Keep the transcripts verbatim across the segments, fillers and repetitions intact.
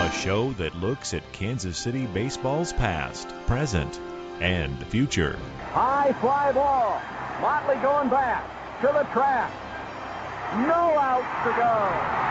a show that looks at Kansas City baseball's past, present, and future. High fly ball. Motley going back to the track. No outs to go.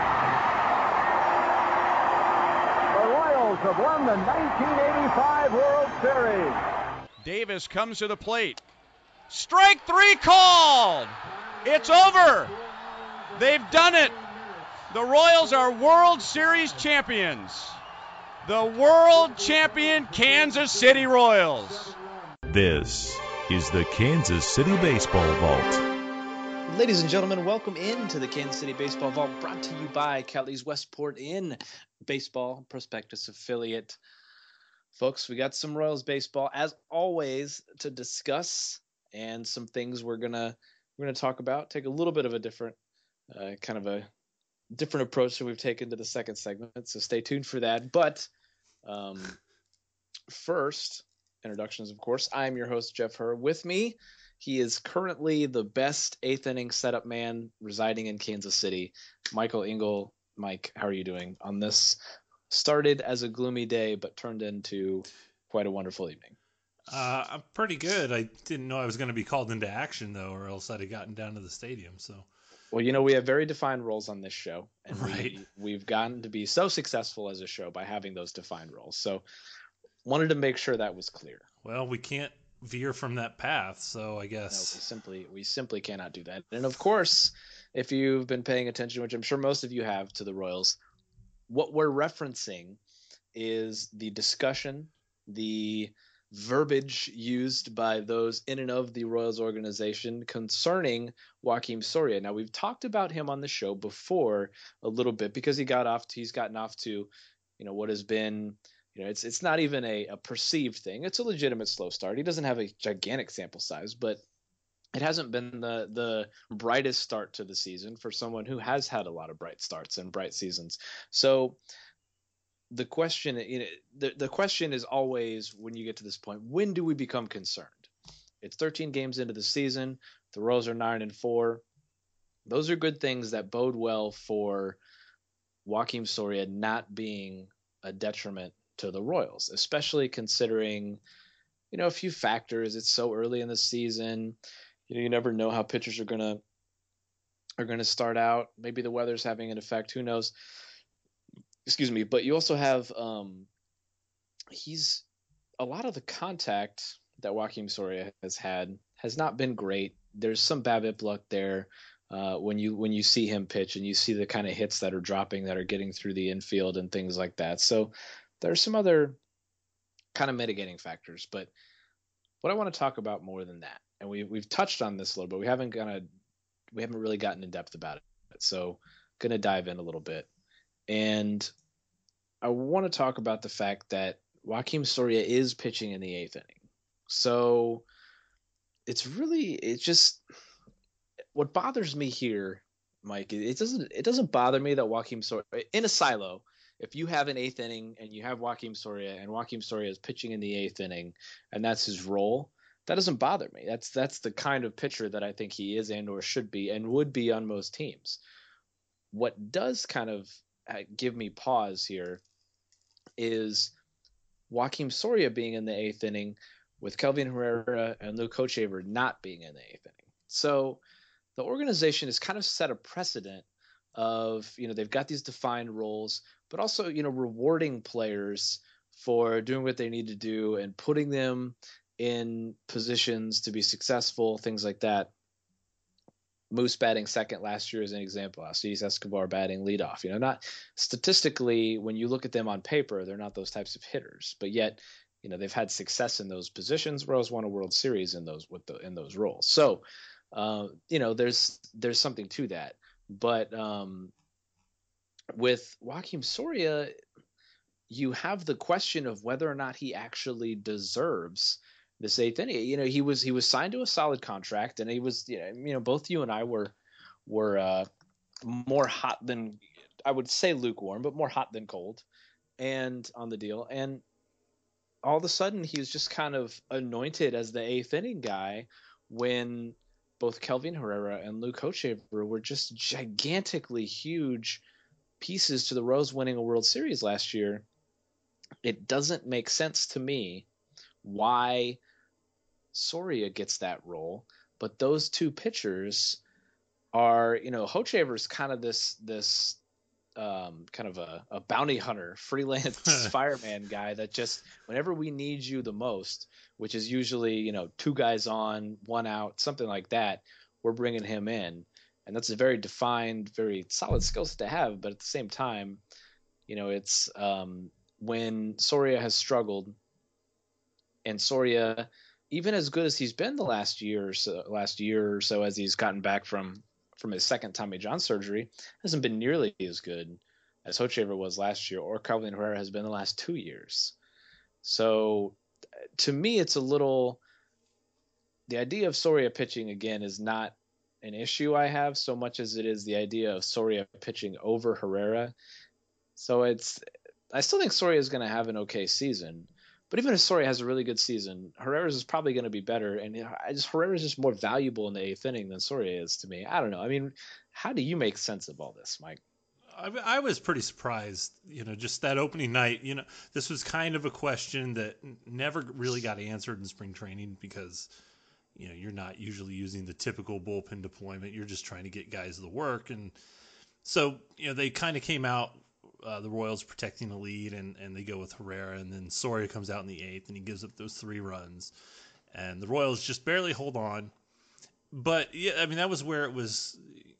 The Royals have won the nineteen eighty-five World Series. Davis comes to the plate. Strike three called. It's over. They've done it. The Royals are World Series champions. The world champion Kansas City Royals. This is the Kansas City Baseball Vault. Ladies and gentlemen, welcome into the Kansas City Baseball Vault, brought to you by Kelly's Westport Inn Baseball Prospectus affiliate. Folks, we got some Royals baseball, as always, to discuss, and some things we're gonna we're gonna talk about. Take a little bit of a different, uh, kind of a different approach that we've taken to the second segment, so stay tuned for that. But um, first, introductions, of course. I'm your host, Jeff Herr. With me, he is currently the best eighth inning setup man residing in Kansas City, Michael Engel. Mike, how are you doing on this? Started as a gloomy day, but turned into quite a wonderful evening. Uh, I'm pretty good. I didn't know I was going to be called into action, though, or else I'd have gotten down to the stadium. So, well, you know, we have very defined roles on this show, and right. we, we've gotten to be so successful as a show by having those defined roles. So, wanted to make sure that was clear. Well, we can't veer from that path, so I guess no, we simply we simply cannot do that. And of course, if you've been paying attention, which I'm sure most of you have, to the Royals, what we're referencing is the discussion, the verbiage used by those in and of the Royals organization concerning Joakim Soria. Now, we've talked about him on the show before a little bit because he got off to, he's gotten off to, you know, what has been, you know, it's it's not even a, a perceived thing. It's a legitimate slow start. He doesn't have a gigantic sample size, but it hasn't been the the brightest start to the season for someone who has had a lot of bright starts and bright seasons. So the question, you know, the, the question is always, when you get to this point, when do we become concerned? It's thirteen games into the season. The Royals are nine and four. Those are good things that bode well for Joakim Soria not being a detriment to the Royals, especially considering, you know, a few factors. It's so early in the season. You know, you never know how pitchers are gonna are gonna start out. Maybe the weather's having an effect. Who knows? Excuse me. But you also have um, he's a lot of the contact that Joakim Soria has had has not been great. There's some BABIP luck there uh, when you when you see him pitch and you see the kind of hits that are dropping, that are getting through the infield and things like that. So there are some other kind of mitigating factors. But what I want to talk about more than that, and we we've touched on this a little bit, we haven't gonna we haven't really gotten in depth about it. So gonna dive in a little bit. And I want to talk about the fact that Joakim Soria is pitching in the eighth inning. So it's really, it's just, what bothers me here, Mike, it doesn't, it doesn't bother me that Joakim Soria, in a silo, if you have an eighth inning and you have Joakim Soria and Joakim Soria is pitching in the eighth inning and that's his role, that doesn't bother me. That's, that's the kind of pitcher that I think he is and or should be and would be on most teams. What does kind of give me pause here is Joakim Soria being in the eighth inning with Kelvin Herrera and Luke Hochevar not being in the eighth inning. So the organization has kind of set a precedent of, you know, they've got these defined roles, but also, you know, rewarding players for doing what they need to do and putting them in positions to be successful, things like that. Moose batting second last year is an example. Alcides Escobar batting leadoff. You know, not statistically, when you look at them on paper, they're not those types of hitters, but yet, you know, they've had success in those positions. Royals won a World Series in those with the in those roles. So, uh, you know, there's there's something to that. But um, with Joakim Soria, you have the question of whether or not he actually deserves this eighth inning. You know, he was he was signed to a solid contract, and he was, you know, you know both you and I were were uh, more hot than, I would say lukewarm, but more hot than cold, and on the deal. And all of a sudden, he was just kind of anointed as the eighth inning guy when both Kelvin Herrera and Luke Hochevar were just gigantically huge pieces to the Royals winning a World Series last year. it doesn't make sense to me why Soria gets that role, but those two pitchers are, you know, Hochevar's kind of this this um, kind of a, a bounty hunter, freelance fireman guy that just whenever we need you the most, which is usually, you know, two guys on, one out, something like that, we're bringing him in. And that's a very defined, very solid skill set to have. But at the same time, you know, it's um, when Soria has struggled, and Soria, even as good as he's been the last year or so, last year or so as he's gotten back from from his second Tommy John surgery, hasn't been nearly as good as Hochevar was last year, or Calvin Herrera has been the last two years. So to me, it's a little, the idea of Soria pitching again is not an issue I have so much as it is the idea of Soria pitching over Herrera. So it's, I still think Soria is going to have an okay season, but even if Soria has a really good season, Herrera's is probably going to be better. And I just, Herrera's just more valuable in the eighth inning than Soria is to me. I don't know. I mean, how do you make sense of all this, Mike? I, I was pretty surprised, you know, just that opening night. You know, this was kind of a question that never really got answered in spring training because, you know, you're not usually using the typical bullpen deployment. You're just trying to get guys to work. And so, you know, they kind of came out, uh, the Royals protecting the lead, and, and they go with Herrera. And then Soria comes out in the eighth, and he gives up those three runs. And the Royals just barely hold on. But, yeah, I mean, that was where it was,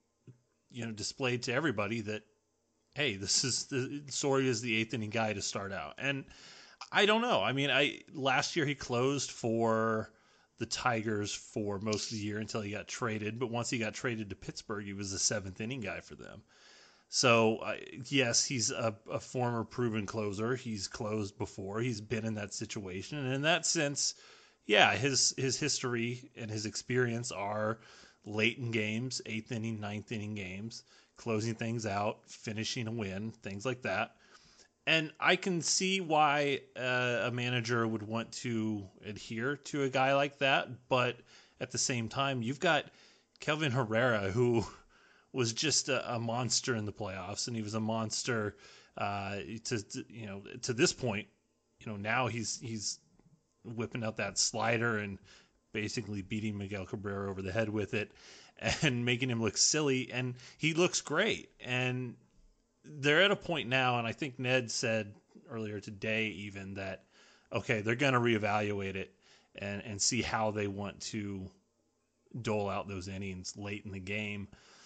you know, displayed to everybody that, hey, this is the Soria is the eighth inning guy to start out. And I don't know. I mean, I last year he closed for the Tigers for most of the year until he got traded. But once he got traded to Pittsburgh, he was the seventh inning guy for them. So, uh, yes, he's a, a former proven closer. He's closed before. He's been in that situation. And in that sense, yeah, his his history and his experience are late in games, eighth inning, ninth inning games, closing things out, finishing a win, things like that. And I can see why uh, a manager would want to adhere to a guy like that. But at the same time, you've got Kelvin Herrera, who was just a, a monster in the playoffs, and he was a monster uh, to, to you know to this point. You know, now he's he's whipping out that slider and basically beating Miguel Cabrera over the head with it and making him look silly, and he looks great. And they're at a point now, and I think Ned said earlier today even that, okay, they're going to reevaluate it and, and see how they want to dole out those innings late in the game.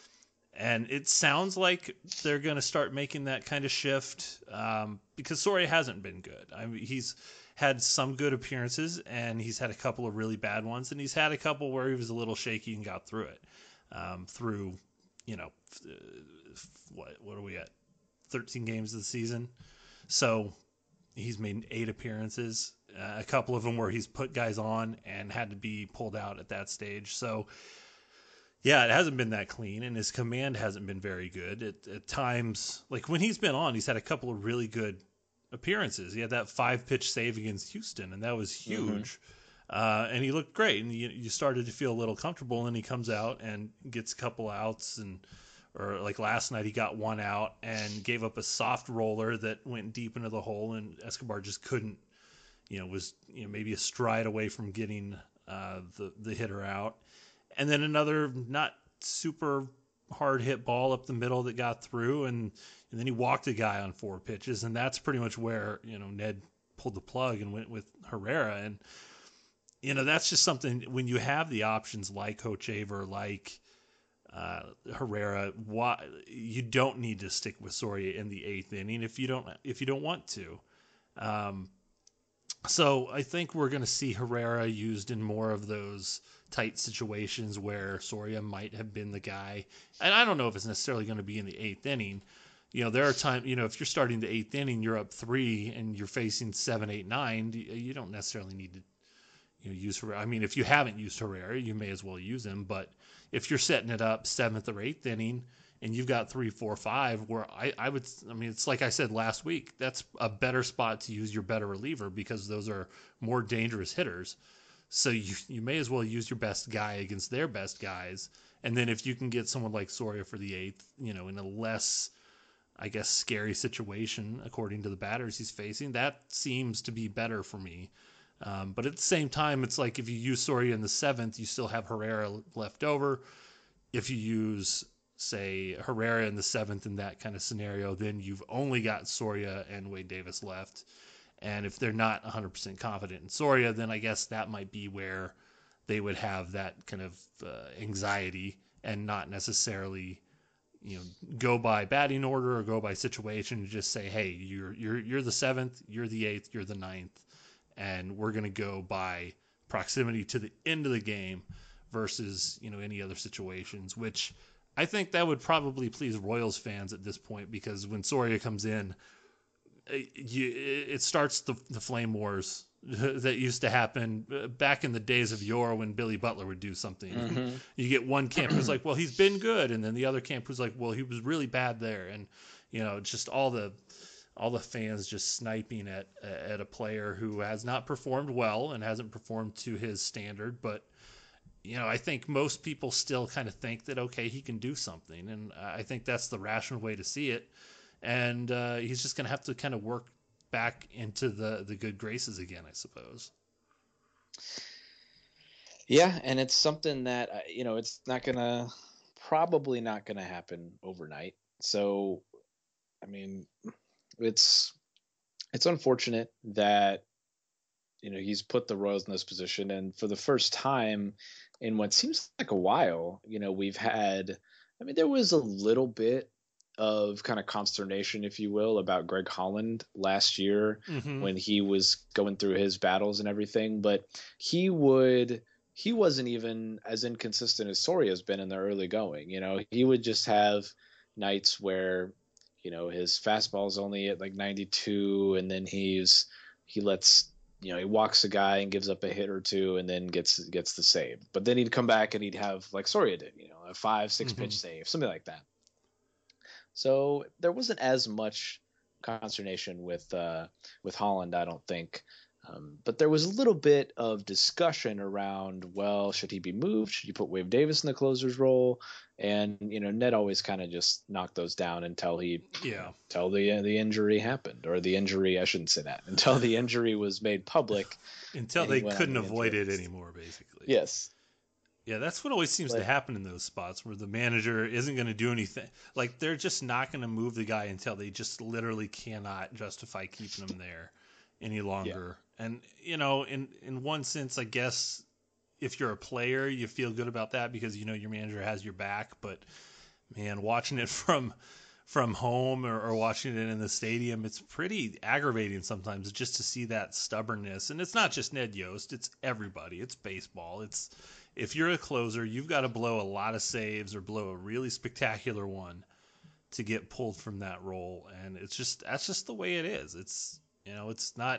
And it sounds like they're going to start making that kind of shift um, because Soria hasn't been good. I mean, he's had some good appearances, and he's had a couple of really bad ones, and he's had a couple where he was a little shaky and got through it. Um, through, you know, what what are we at? thirteen games of the season. So he's made eight appearances, uh, a couple of them where he's put guys on and had to be pulled out at that stage. So, yeah, it hasn't been that clean, and his command hasn't been very good. At, at times, like when he's been on, he's had a couple of really good appearances. He had that five-pitch save against Houston, and that was huge. Mm-hmm. Uh, and he looked great, and you, you started to feel a little comfortable, and then he comes out and gets a couple outs, and or like last night he got one out and gave up a soft roller that went deep into the hole, and Escobar just couldn't, you know, was you know maybe a stride away from getting uh, the, the hitter out. And then another not super hard hit ball up the middle that got through, and, and then he walked a guy on four pitches, and that's pretty much where, you know, Ned pulled the plug and went with Herrera. And, you know, that's just something when you have the options like Hochevar, like uh, Herrera, why, you don't need to stick with Soria in the eighth inning if you don't if you don't want to. Um, so I think we're going to see Herrera used in more of those tight situations where Soria might have been the guy. And I don't know if it's necessarily going to be in the eighth inning. You know, there are times, you know, if you're starting the eighth inning, you're up three and you're facing seven, eight, nine, you don't necessarily need to, you know, use Herrera. I mean, if you haven't used Herrera, you may as well use him. But if you're setting it up seventh or eighth inning and you've got three, four, five, where I, I would, I mean, it's like I said last week, that's a better spot to use your better reliever because those are more dangerous hitters. So you you may as well use your best guy against their best guys. And then if you can get someone like Soria for the eighth, you know, in a less I guess, scary situation according to the batters he's facing. That seems to be better for me. Um, but at the same time, it's like if you use Soria in the seventh, you still have Herrera left over. If you use, say, Herrera in the seventh in that kind of scenario, then you've only got Soria and Wade Davis left. And if they're not one hundred percent confident in Soria, then I guess that might be where they would have that kind of uh, anxiety and not necessarily, you know, go by batting order or go by situation. Just say, hey, you're you're you're the seventh, you're the eighth, you're the ninth, and we're going to go by proximity to the end of the game versus, you know, any other situations, which I think that would probably please Royals fans at this point, because when Soria comes in, you, it starts the, the flame wars that used to happen back in the days of yore when Billy Butler would do something. Mm-hmm. You get one camp who's like, well, he's been good, and then the other camp who's like, well, he was really bad there, and you know, just all the all the fans just sniping at at a player who has not performed well and hasn't performed to his standard. But you know, I think most people still kind of think that, okay, he can do something, and I think that's the rational way to see it. And uh, he's just going to have to kind of work back into the, the good graces again, I suppose. Yeah, and it's something that, you know, it's not going to, probably not going to happen overnight. So, I mean, it's it's unfortunate that, you know, he's put the Royals in this position. And for the first time in what seems like a while, you know, we've had, I mean, there was a little bit of kind of consternation, if you will, about Greg Holland last year mm-hmm. when he was going through his battles and everything. But he would, he wasn't even as inconsistent as Soria has been in the early going. You know, he would just have nights where, you know, his fastball is only at like ninety-two, and then he's, he lets, you know, he walks a guy and gives up a hit or two and then gets, gets the save. But then he'd come back and he'd have, like Soria did, you know, a five, six mm-hmm. pitch save, something like that. So there wasn't as much consternation with uh, with Holland, I don't think. Um, but there was a little bit of discussion around, well, should he be moved? Should you put Wade Davis in the closer's role? And, you know, Ned always kind of just knocked those down until he, yeah, until the uh, the injury happened, or the injury, I shouldn't say that, until the injury was made public. Until they couldn't avoid it anymore, basically. Yes. Yeah, that's what always seems like, to happen in those spots where the manager isn't going to do anything. Like, they're just not going to move the guy until they just literally cannot justify keeping him there any longer. Yeah. And, you know, in, in one sense, I guess if you're a player, you feel good about that because, you know, your manager has your back. But, man, watching it from from home or, or watching it in the stadium, it's pretty aggravating sometimes just to see that stubbornness. And it's not just Ned Yost. It's everybody. It's baseball. It's... If you're a closer, you've got to blow a lot of saves or blow a really spectacular one to get pulled from that role. And it's just, that's just the way it is. It's, you know, it's not,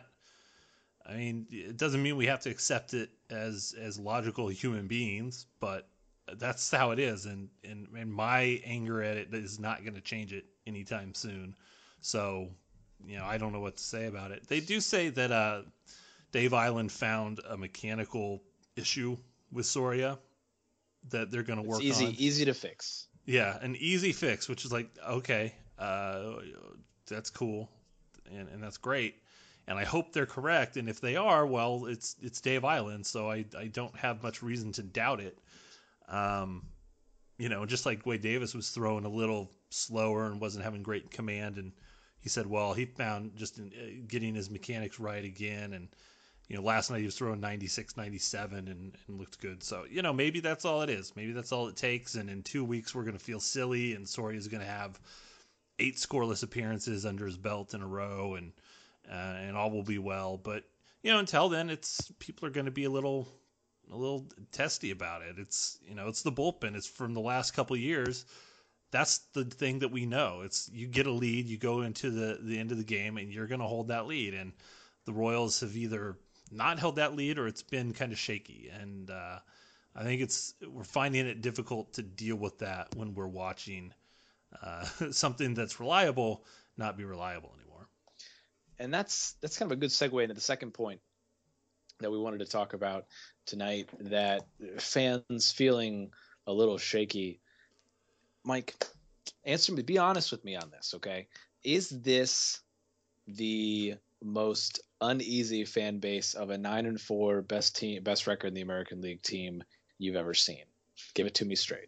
I mean, it doesn't mean we have to accept it as, as logical human beings, but that's how it is. And, and, and my anger at it is not going to change it anytime soon. So, you know, I don't know what to say about it. They do say that uh, Dave Island found a mechanical issue with Soria that they're going to work easy, on. Easy to fix. Yeah, an easy fix, which is like, okay, uh, that's cool, and, and that's great. And I hope they're correct. And if they are, well, it's it's Dave Island, so I, I don't have much reason to doubt it. Um, you know, just like Wade Davis was throwing a little slower and wasn't having great command, and he said, well, he found just in, uh, getting his mechanics right again, and you know, last night he was throwing ninety-six, ninety-seven and, and looked good. So, you know, maybe that's all it is. Maybe that's all it takes. And in two weeks, we're going to feel silly and Soria is going to have eight scoreless appearances under his belt in a row and, uh, and all will be well. But, you know, until then, it's, people are going to be a little, a little testy about it. It's, you know, it's the bullpen. It's from the last couple of years. That's the thing that we know. It's, you get a lead, you go into the, the end of the game and you're going to hold that lead. And the Royals have either not held that lead or it's been kind of shaky. And uh, I think it's, we're finding it difficult to deal with that when we're watching uh, something that's reliable not be reliable anymore. And that's, that's kind of a good segue into the second point that we wanted to talk about tonight, that fans feeling a little shaky. Mike, answer me. Be honest with me on this, okay? Is this the most uneasy fan base of a nine and four best team, best record in the American League team you've ever seen? Give it to me straight.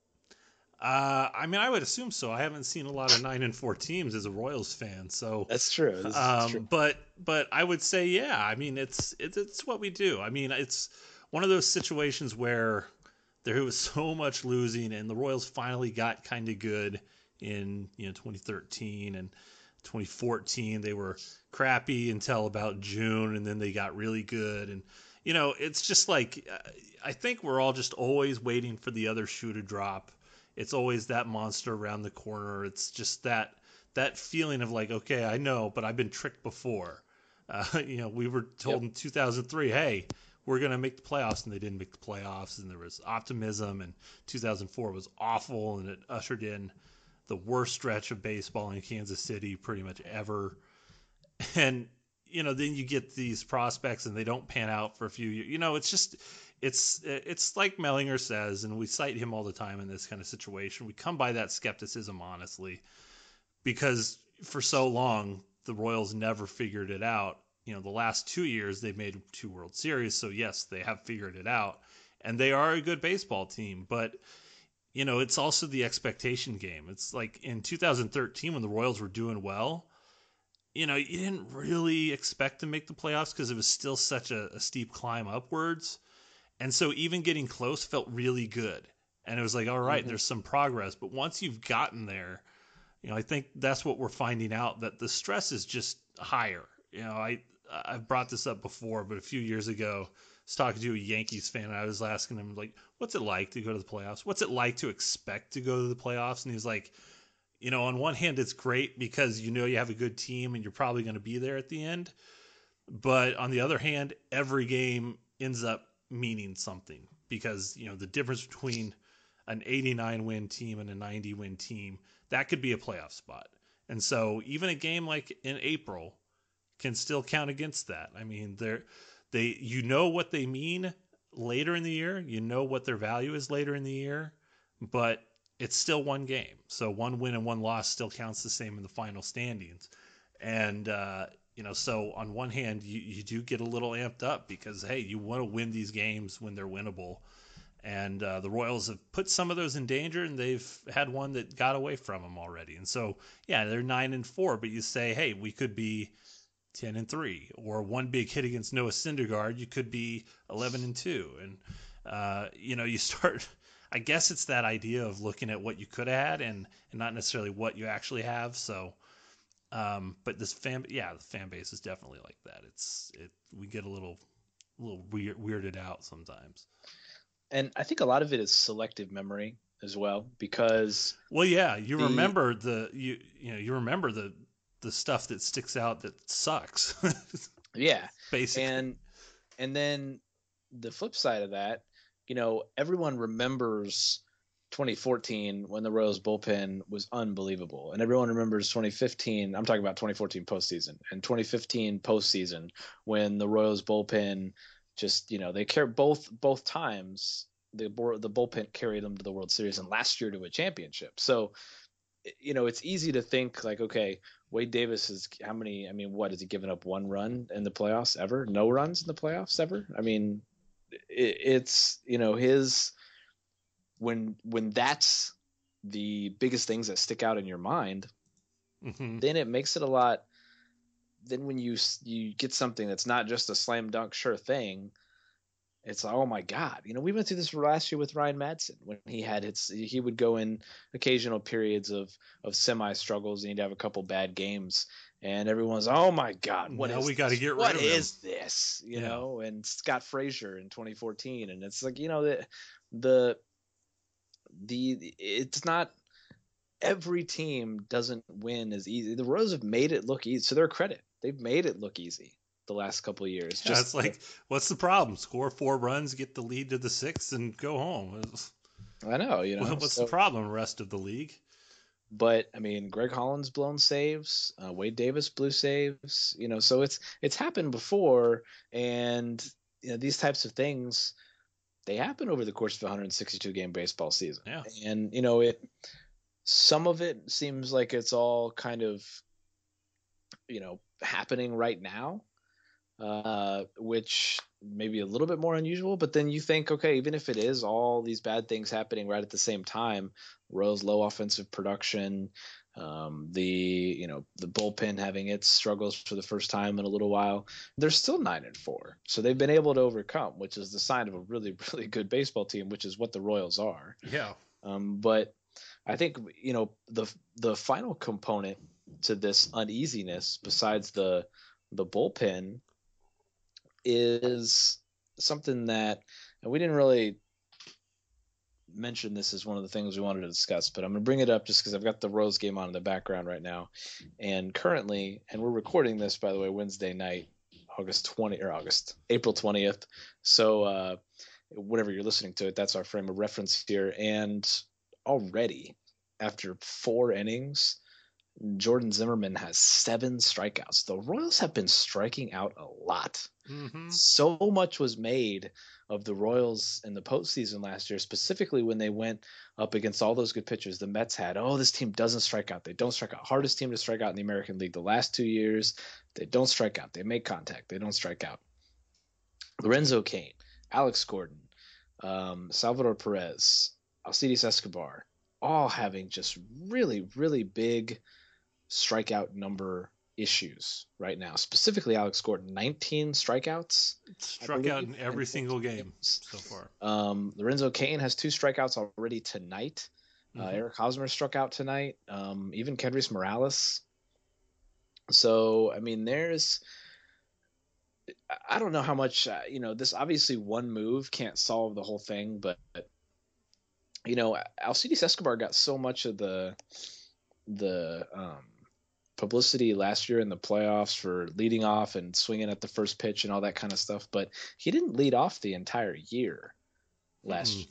Uh, I mean, I would assume so. I haven't seen a lot of nine and four teams as a Royals fan, so that's true. This um, is true. But but I would say, yeah. I mean, it's, it's it's what we do. I mean, it's one of those situations where there was so much losing, and the Royals finally got kind of good in you know twenty thirteen and twenty fourteen. They were crappy until about June, and then they got really good. And you know, it's just like I think we're all just always waiting for the other shoe to drop. It's always that monster around the corner. It's just that that feeling of like, okay, I know, but I've been tricked before. Uh, you know, we were told yep. in two thousand three, hey, we're going to make the playoffs, and they didn't make the playoffs, and there was optimism, and two thousand four was awful, and it ushered in the worst stretch of baseball in Kansas City pretty much ever. And, you know, then you get these prospects, and they don't pan out for a few years. You know, it's just... It's it's like Mellinger says, and we cite him all the time in this kind of situation. We come by that skepticism, honestly, because for so long, the Royals never figured it out. You know, the last two years, they've made two World Series, so yes, they have figured it out. And they are a good baseball team, but, you know, it's also the expectation game. It's like in two thousand thirteen when the Royals were doing well, you know, you didn't really expect to make the playoffs because it was still such a, a steep climb upwards. And so even getting close felt really good. And it was like, all right, mm-hmm. there's some progress. But once you've gotten there, you know, I think that's what we're finding out, that the stress is just higher. You know, I, I've brought this up before, but a few years ago, I was talking to a Yankees fan, and I was asking him, like, what's it like to go to the playoffs? What's it like to expect to go to the playoffs? And he was like, you know, on one hand, it's great because you know you have a good team and you're probably going to be there at the end. But on the other hand, every game ends up meaning something, because you know the difference between an eighty-nine win team and a ninety win team, that could be a playoff spot. And so even a game like in April can still count against that. I mean, they're they you know what they mean later in the year, you know what their value is later in the year, but it's still one game. So one win and one loss still counts the same in the final standings. And uh You know, so on one hand, you, you do get a little amped up because, hey, you want to win these games when they're winnable. And uh, the Royals have put some of those in danger, and they've had one that got away from them already. And so, yeah, they're nine and four, but you say, hey, we could be ten and three, or one big hit against Noah Syndergaard, you could be eleven and two. And, uh, you know, you start, I guess it's that idea of looking at what you could have had and, and not necessarily what you actually have. So, Um, but this fan, yeah, the fan base is definitely like that. It's it. We get a little, a little weird, weirded out sometimes. And I think a lot of it is selective memory as well, because. Well, yeah, you the, remember the you you know you remember the the stuff that sticks out that sucks. Yeah, basically. And and then the flip side of that, you know, everyone remembers twenty fourteen when the Royals bullpen was unbelievable, and everyone remembers twenty fifteen. I'm talking about twenty fourteen postseason and twenty fifteen postseason when the Royals bullpen just, you know, they care both both times. The the bullpen carried them to the World Series and last year to a championship. So, you know, it's easy to think like, okay, Wade Davis is how many? I mean, what has he given up? One run in the playoffs ever? No runs in the playoffs ever? I mean, it, it's you know his. When when that's the biggest things that stick out in your mind, mm-hmm. then it makes it a lot. Then when you you get something that's not just a slam dunk sure thing, it's like, oh my God, you know, we went through this last year with Ryan Madsen when he had his he would go in occasional periods of of semi struggles and he'd have a couple bad games, and everyone's oh my God, what now is we got to get rid what of is him. this, you yeah. know? And Scott Frazier in twenty fourteen, and it's like, you know, the the The it's not every team doesn't win as easy. The Royals have made it look easy, to their credit. They've made it look easy the last couple of years. Yeah, just it's like, what's the problem? Score four runs, get the lead to the sixth, and go home. I know, you know. What's so, the problem? Rest of the league. But I mean, Greg Holland's blown saves, uh, Wade Davis blew saves. You know, so it's it's happened before, and you know these types of things. They happen over the course of a one hundred sixty-two game baseball season. Yeah. And, you know, it, some of it seems like it's all kind of, you know, happening right now, uh, which may be a little bit more unusual. But then you think, okay, even if it is all these bad things happening right at the same time, Royals' low offensive production, um, the you know the bullpen having its struggles for the first time in a little while, they're still nine and four. So they've been able to overcome, which is the sign of a really really good baseball team, which is what the Royals are. Yeah. Um, but I think you know the the final component to this uneasiness, besides the the bullpen, is something that, and we didn't really mention this as one of the things we wanted to discuss, but I'm going to bring it up just because I've got the Rose game on in the background right now. And currently, and we're recording this, by the way, Wednesday night, August twentieth, or August, April twentieth. So uh, whenever you're listening to it, that's our frame of reference here. And already, after four innings, Jordan Zimmermann has seven strikeouts. The Royals have been striking out a lot. Mm-hmm. So much was made of the Royals in the postseason last year, specifically when they went up against all those good pitchers the Mets had. Oh, this team doesn't strike out. They don't strike out. Hardest team to strike out in the American League the last two years. They don't strike out. They make contact. They don't strike out. Lorenzo Cain, Alex Gordon, um, Salvador Perez, Alcides Escobar, all having just really, really big strikeout number issues right now. Specifically, Alex Gordon, nineteen strikeouts. Struck out in every single game so far. Um, Lorenzo Cain has two strikeouts already tonight. Uh, Mhm. Eric Hosmer struck out tonight. Um, even Kendrys Morales. So, I mean, there's, I don't know how much, uh, you know, this obviously one move can't solve the whole thing, but, you know, Alcides Escobar got so much of the, the, um, publicity last year in the playoffs for leading off and swinging at the first pitch and all that kind of stuff, but he didn't lead off the entire year last Mm-hmm. year.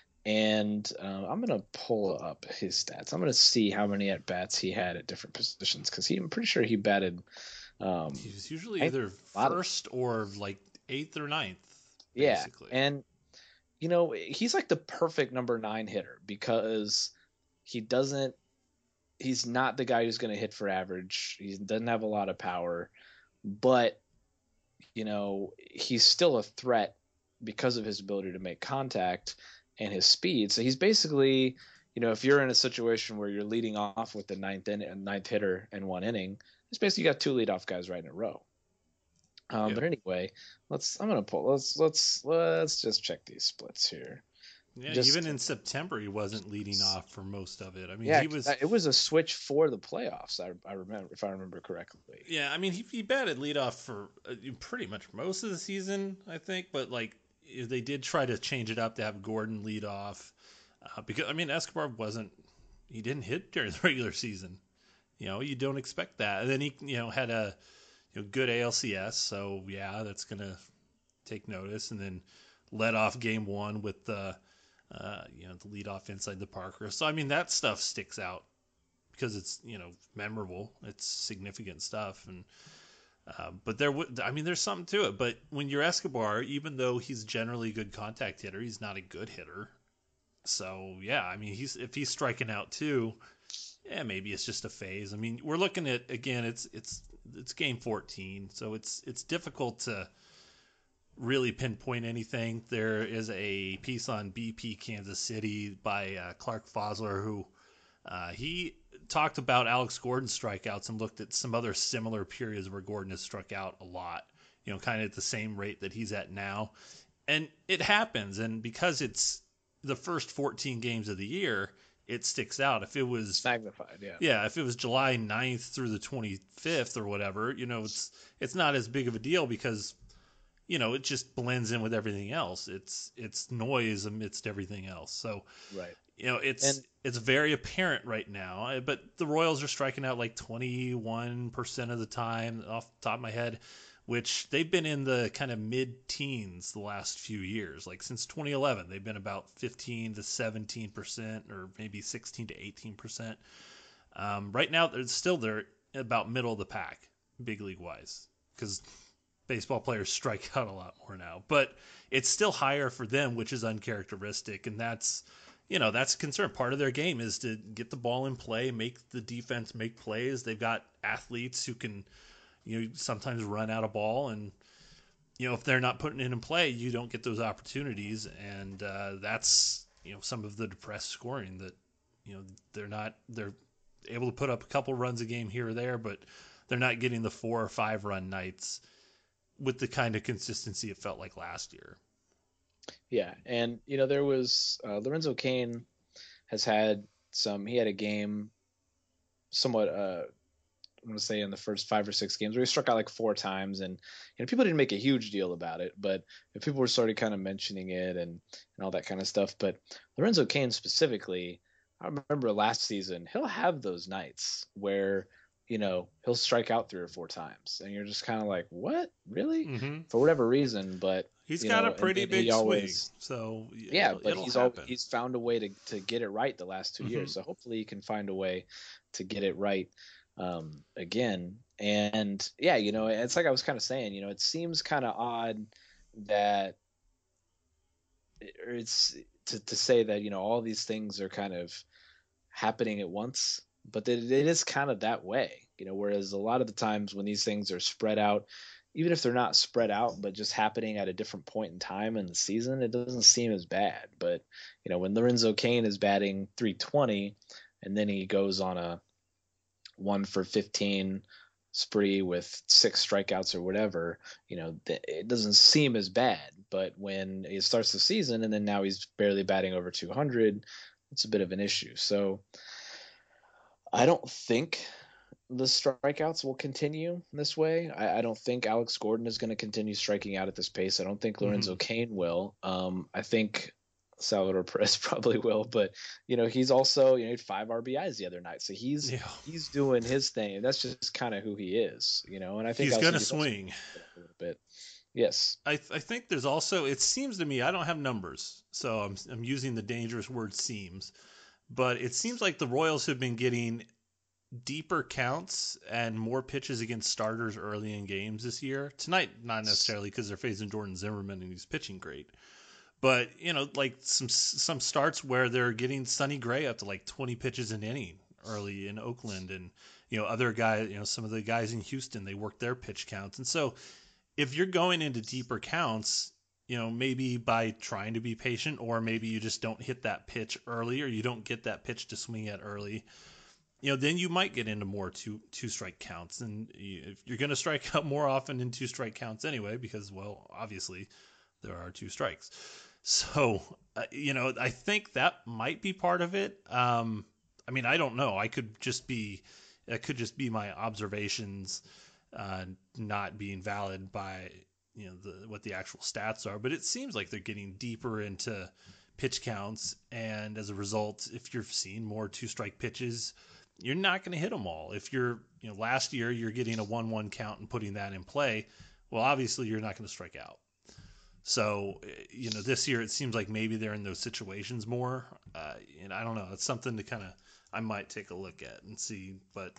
And uh, I'm going to pull up his stats. I'm going to see how many at bats he had at different positions, because he, I'm pretty sure he batted. Um, He was usually I- either lot of- first or like eighth or ninth. yeah. Basically. And, you know, he's like the perfect number nine hitter, because he doesn't, he's not the guy who's going to hit for average. He doesn't have a lot of power, but, you know, he's still a threat because of his ability to make contact and his speed. So he's basically, you know, if you're in a situation where you're leading off with the ninth in, ninth hitter in one inning, it's basically you got two leadoff guys right in a row. Um, Yeah. But anyway, let's. I'm gonna pull. Let's let's let's just check these splits here. Yeah, just- even in September, he wasn't leading off for most of it. I mean, Yeah, he was. it was a switch for the playoffs. I, I remember, if I remember correctly. Yeah, I mean, he, he batted leadoff for uh, pretty much most of the season, I think. But like, they did try to change it up to have Gordon lead off, uh, because I mean, Escobar wasn't. He didn't hit during the regular season. You know, you don't expect that. And then he, you know, had a you know, good A L C S, so yeah, that's gonna take notice. And then led off game one with the, uh, you know, the lead off inside the Parker. So I mean, that stuff sticks out because it's, you know, memorable. It's significant stuff. And uh, but there would, I mean, there's something to it. But when you're Escobar, even though he's generally a good contact hitter, he's not a good hitter. So yeah, I mean, he's if he's striking out too, yeah, maybe it's just a phase. I mean, we're looking at, again, it's it's it's game fourteen, so it's it's difficult to really pinpoint anything. There is a piece on B P Kansas City by uh, Clark Fosler, who uh, he talked about Alex Gordon's strikeouts and looked at some other similar periods where Gordon has struck out a lot, you know, kind of at the same rate that he's at now. And it happens, and because it's the first fourteen games of the year, it sticks out. If it was It's magnified, yeah. yeah, if it was July ninth through the twenty-fifth or whatever, you know, it's it's not as big of a deal because, you know, it just blends in with everything else. It's it's noise amidst everything else. So, Right. you know, it's And- it's very apparent right now. But the Royals are striking out like twenty-one percent of the time off the top of my head, which they've been in the kind of mid-teens the last few years. Like since twenty eleven, they've been about fifteen to seventeen percent or maybe sixteen to eighteen percent. Um, right now, they're still they're about middle of the pack, big league wise, because baseball players strike out a lot more now. But it's still higher for them, which is uncharacteristic, and that's, you know, that's a concern. Part of their game is to get the ball in play, make the defense make plays. They've got athletes who can, you know, sometimes run out of ball, and you know, if they're not putting it in play, you don't get those opportunities, and uh, that's, you know, some of the depressed scoring that, you know, they're not they're able to put up a couple runs a game here or there, but they're not getting the four or five run nights with the kind of consistency it felt like last year. Yeah, and you know, there was uh, Lorenzo Cain has had some. He had a game, somewhat. Uh, I'm going to say in the first five or six games where he struck out like four times, and you know, people didn't make a huge deal about it, but people were sort of kind of mentioning it and and all that kind of stuff. But Lorenzo Cain specifically, I remember last season, he'll have those nights where, you know, he'll strike out three or four times, and you're just kind of like, what, really? Mm-hmm. For whatever reason, but. He's you got know, a pretty and, and big always, swing, so yeah, it'll, but it'll he's happen. all, he's found a way to, to get it right the last two mm-hmm. years. So hopefully he can find a way to get it right um, again. And yeah, you know, it's like I was kind of saying, you know, it seems kind of odd that it's to to say that, you know, all these things are kind of happening at once, but that it is kind of that way, you know. Whereas a lot of the times when these things are spread out, even if they're not spread out, but just happening at a different point in time in the season, it doesn't seem as bad. But, you know, when Lorenzo Cain is batting three twenty and then he goes on a one for fifteen spree with six strikeouts or whatever, you know, it doesn't seem as bad. But when he starts the season and then now he's barely batting over two hundred, it's a bit of an issue. So I don't think the strikeouts will continue this way. I, I don't think Alex Gordon is going to continue striking out at this pace. I don't think Lorenzo mm-hmm. Cain will. Um, I think Salvador Perez probably will, but you know, he's also, you know, he had five R B Is the other night, so he's yeah. he's doing his thing. That's just kind of who he is, you know. And I think he's going to swing a little bit. Yes, I, th- I think there's also. It seems to me, I don't have numbers, so I'm I'm using the dangerous word "seems," but it seems like the Royals have been getting deeper counts and more pitches against starters early in games this year. Tonight, not necessarily because they're facing Jordan Zimmerman and he's pitching great, but you know, like some some starts where they're getting Sonny Gray up to like twenty pitches an inning early in Oakland, and you know, other guys, you know, some of the guys in Houston, they work their pitch counts. And so if you're going into deeper counts, you know, maybe by trying to be patient, or maybe you just don't hit that pitch early, or you don't get that pitch to swing at early, you know, then you might get into more two two strike counts. And you, if you're going to strike out more often in two strike counts anyway, because, well, obviously there are two strikes. So, uh, you know, I think that might be part of it. Um, I mean, I don't know. I could just be, it could just be my observations uh, not being valid by, you know, the, what the actual stats are. But it seems like they're getting deeper into pitch counts. And as a result, if you're seeing more two strike pitches, you're not going to hit them all. If you're, you know, last year you're getting a one one count and putting that in play, well, obviously you're not going to strike out. So, you know, this year it seems like maybe they're in those situations more. Uh, and I don't know. It's something to kind of, I might take a look at and see. But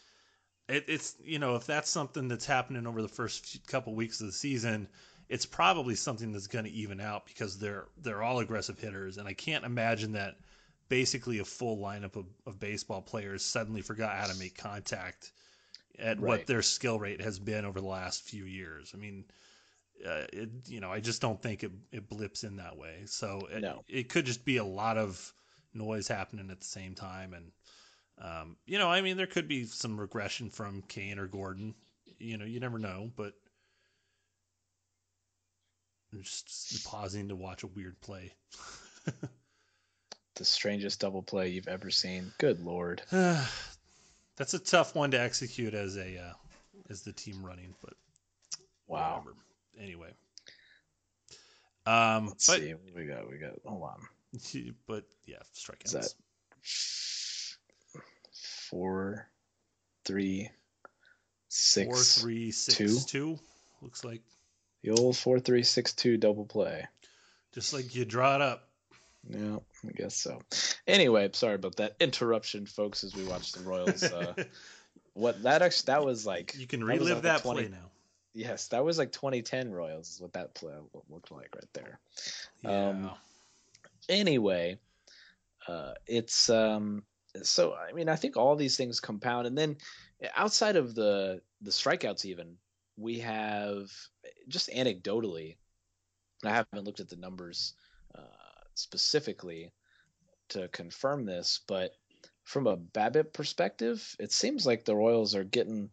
it, it's, you know, if that's something that's happening over the first couple weeks of the season, it's probably something that's going to even out because they're they're all aggressive hitters. And I can't imagine that basically a full lineup of, of baseball players suddenly forgot how to make contact at right. what their skill rate has been over the last few years. I mean, uh, it, you know, I just don't think it, it blips in that way. So it, no. it could just be a lot of noise happening at the same time. And, um, you know, I mean, there could be some regression from Cain or Gordon. You know, you never know, but I'm just pausing to watch a weird play. The strangest double play you've ever seen. Good Lord. That's a tough one to execute as a uh, as the team running, but wow. Whatever. Anyway, um, let's but, see what we got. We got. Hold on. But yeah, strikeouts. Is that four, three, six, four, three, six, two? two? Looks like the old four, three, six, two double play. Just like you draw it up. Yeah, I guess so. Anyway, sorry about that interruption, folks, as we watch the Royals. Uh, what that actually that was like. You can relive that, like that twenty, play now. Yes, that was like twenty ten Royals is what that play looked like right there. Yeah. Um, anyway, Uh, it's um, so I mean I think all these things compound, and then outside of the the strikeouts, even we have just anecdotally. I haven't looked at the numbers uh, specifically to confirm this, but from a BABIP perspective, it seems like the Royals are getting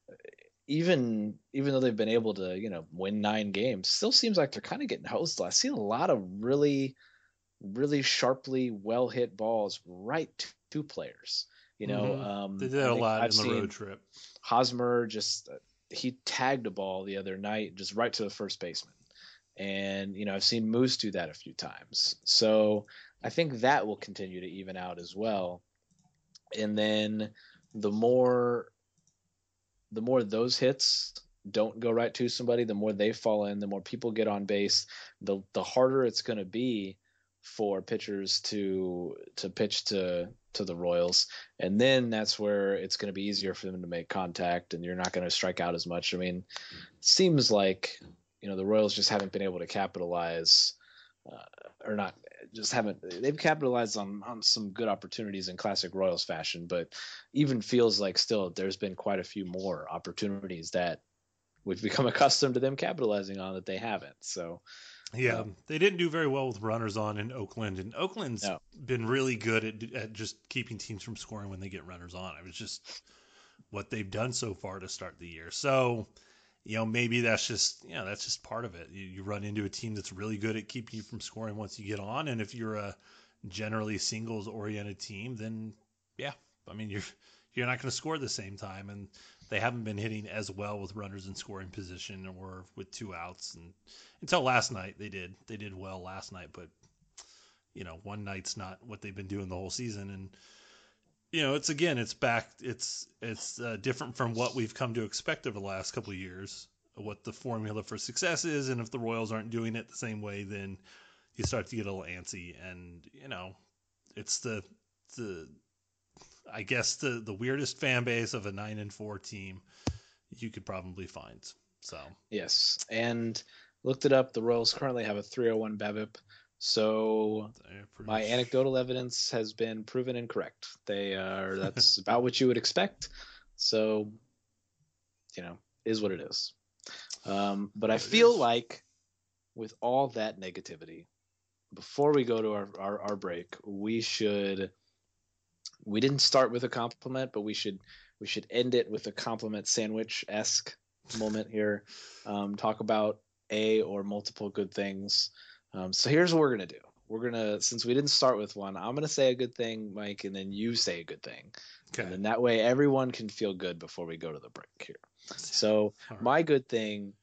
even even though they've been able to you know win nine games, still seems like they're kind of getting hosed. I see a lot of really really sharply well hit balls right to players. You know, Mm-hmm. um, They did I a think lot I've in the seen road trip. Hosmer just uh, he tagged a ball the other night just right to the first baseman. And, you know, I've seen Moose do that a few times. So I think that will continue to even out as well. And then the more the more those hits don't go right to somebody, the more they fall in, the more people get on base, the the harder it's going to be for pitchers to to pitch to to the Royals. And then that's where it's going to be easier for them to make contact, and you're not going to strike out as much. I mean, it seems like you know the Royals just haven't been able to capitalize, uh, or not, just haven't. They've capitalized on on some good opportunities in classic Royals fashion, but even feels like still there's been quite a few more opportunities that we've become accustomed to them capitalizing on that they haven't. So Yeah, um, they didn't do very well with runners on in Oakland, and Oakland's no. been really good at at just keeping teams from scoring when they get runners on. It was just what they've done so far to start the year. So, you know, maybe that's just, you know, that's just part of it. You, you run into a team that's really good at keeping you from scoring once you get on, and if you're a generally singles oriented team, then yeah, I mean you're you're not going to score at the same time, and they haven't been hitting as well with runners in scoring position or with two outs, and until last night they did they did well last night, but you know one night's not what they've been doing the whole season, and you know it's again it's back it's it's uh, different from what we've come to expect over the last couple of years, what the formula for success is, and if the Royals aren't doing it the same way, then you start to get a little antsy, and you know it's the the I guess the the weirdest fan base of a nine and four team you could probably find. So Yes, and looked it up. The Royals currently have a three oh one BABIP. So my much... anecdotal evidence has been proven incorrect. They are that's about what you would expect. So, you know, is what it is. Um, but I feel like with all that negativity, before we go to our, our, our break, we should we didn't start with a compliment, but we should we should end it with a compliment sandwich esque moment here. Um, talk about a or multiple good things. Um, so here's what we're gonna do. We're gonna, since we didn't start with one, I'm gonna say a good thing, Mike, and then you say a good thing. Okay. And then that way everyone can feel good before we go to the break here. So right. My good thing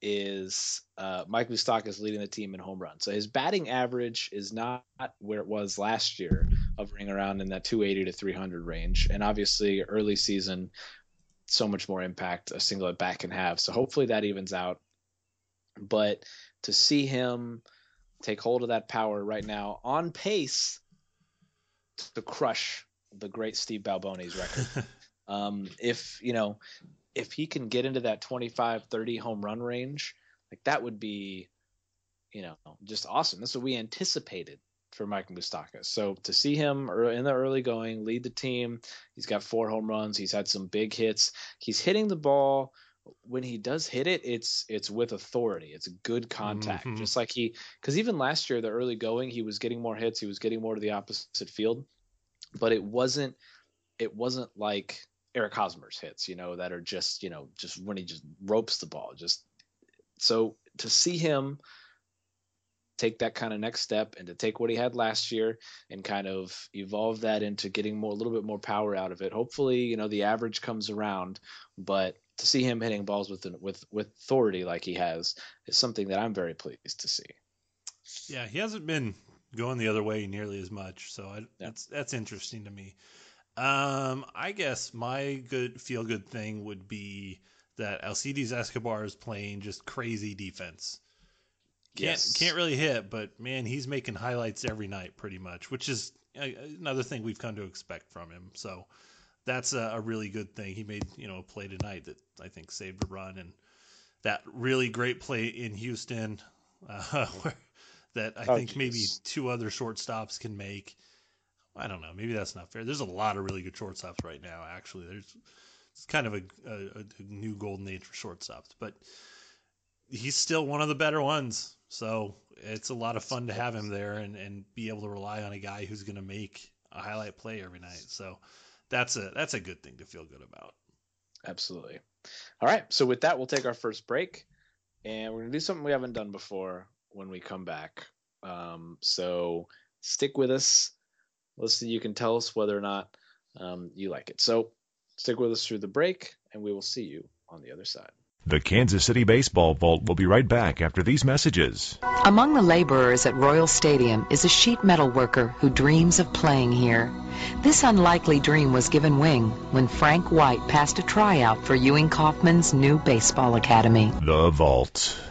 is uh, Mike Moustakas leading the team in home runs. So his batting average is not where it was last year, hovering around in that two eighty to three hundred range. And obviously early season, so much more impact a single at bat can have. So hopefully that evens out. But to see him take hold of that power right now, on pace to crush the great Steve Balbone's record. um, if, you know, if he can get into that twenty-five, thirty home run range, like that would be, you know, just awesome. That's what we anticipated for Mike Moustakas. So to see him in the early going, lead the team, he's got four home runs. He's had some big hits. He's hitting the ball. When he does hit it, it's it's with authority. It's good contact. Mm-hmm. Just like he, because even last year, the early going, he was getting more hits. He was getting more to the opposite field, but it wasn't it wasn't like Eric Hosmer's hits, you know, that are just, you know, just when he just ropes the ball. Just so to see him take that kind of next step and to take what he had last year and kind of evolve that into getting more, a little bit more power out of it. Hopefully, you know, the average comes around, but to see him hitting balls with with with authority like he has is something that I'm very pleased to see. Yeah, he hasn't been going the other way nearly as much, so I, yeah. that's that's interesting to me. Um, I guess my good feel good thing would be that Alcides Escobar is playing just crazy defense. Can't yes. can't really hit, but man, he's making highlights every night pretty much, which is another thing we've come to expect from him. So that's a, a really good thing. He made, you know, a play tonight that I think saved a run, and that really great play in Houston uh, where, that I oh, think geez. maybe two other shortstops can make. I don't know. Maybe that's not fair. There's a lot of really good shortstops right now, actually. There's It's kind of a, a, a new golden age for shortstops. But he's still one of the better ones. So it's a lot of fun to have him there and, and be able to rely on a guy who's going to make a highlight play every night. So that's a that's a good thing to feel good about. Absolutely. All right. So with that, we'll take our first break, and we're going to do something we haven't done before when we come back. Um, so stick with us. Listen, you can tell us whether or not um, you like it. So stick with us through the break, and we will see you on the other side. The Kansas City Baseball Vault will be right back after these messages. Among the laborers at Royal Stadium is a sheet metal worker who dreams of playing here. This unlikely dream was given wing when Frank White passed a tryout for Ewing Kauffman's new baseball academy. The Vault.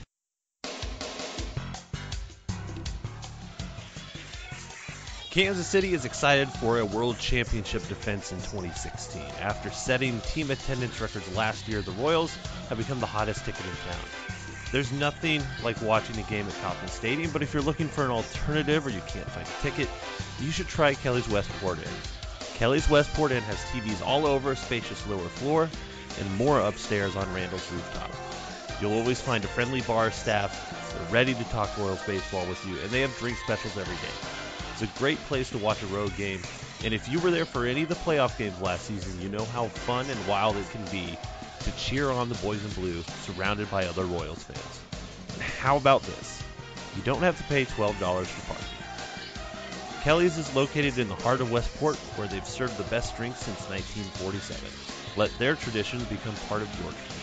Kansas City is excited for a World Championship defense in twenty sixteen. After setting team attendance records last year, the Royals have become the hottest ticket in town. There's nothing like watching a game at Kauffman Stadium, but if you're looking for an alternative or you can't find a ticket, you should try Kelly's Westport Inn. Kelly's Westport Inn has T Vs all over, a spacious lower floor, and more upstairs on Randall's rooftop. You'll always find a friendly bar staff. They're ready to talk Royals baseball with you, and they have drink specials every day. It's a great place to watch a road game, and if you were there for any of the playoff games last season, you know how fun and wild it can be to cheer on the boys in blue surrounded by other Royals fans. And how about this? You don't have to pay twelve dollars for parking. Kelly's is located in the heart of Westport, where they've served the best drinks since nineteen forty-seven. Let their tradition become part of your tradition.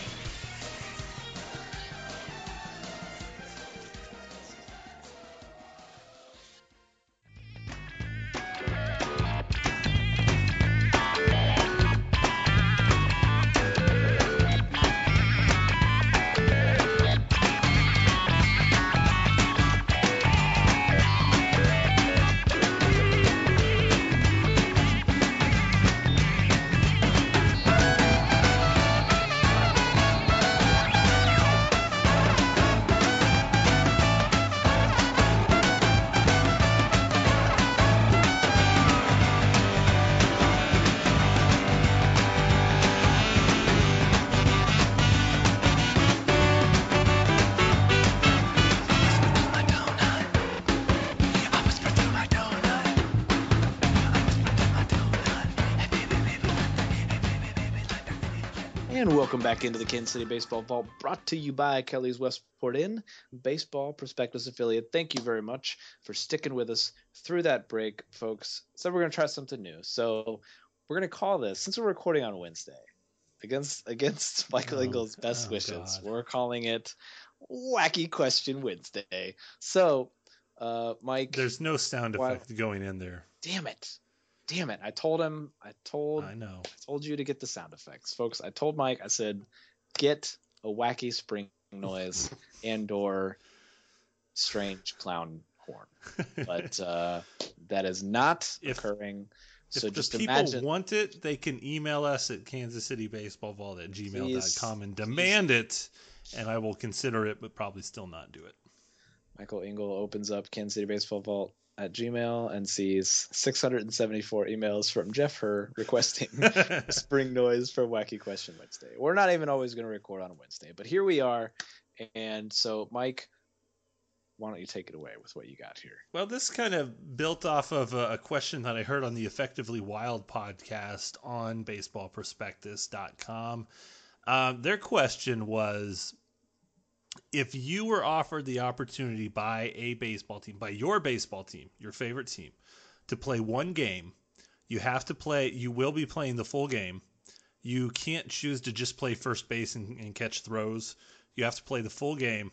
And welcome back into the Kansas City Baseball Vault, brought to you by Kelly's Westport Inn, Baseball Prospectus affiliate. Thank you very much for sticking with us through that break, folks. So we're going to try something new. So we're going to call this, since we're recording on Wednesday, against against Michael Oh, Ingles' best oh, wishes, God. we're calling it Wacky Question Wednesday. So, uh, Mike, There's no sound Wow. effect going in there. damn it. Damn it. I told him, I told I know. I told you to get the sound effects, folks. I told Mike, I said, get a wacky spring noise and or strange clown horn. But uh, that is not If- occurring. If So the just people imagine. want it, they can email us at kansas city baseball vault at gmail dot com Please, and demand it, and I will consider it, but probably still not do it. Michael Engel opens up Kansas City Baseball Vault at Gmail and sees six hundred seventy-four emails from Jeff Herr requesting spring noise for Wacky Question Wednesday. We're not even always going to record on a Wednesday, but here we are. And so, Mike, why don't you take it away with what you got here? Well, this kind of built off of a, a question that I heard on the Effectively Wild podcast on baseball prospectus dot com. Um, their question was, if you were offered the opportunity by a baseball team, by your baseball team, your favorite team, to play one game, you have to play, you will be playing the full game. You can't choose to just play first base and, and catch throws. You have to play the full game.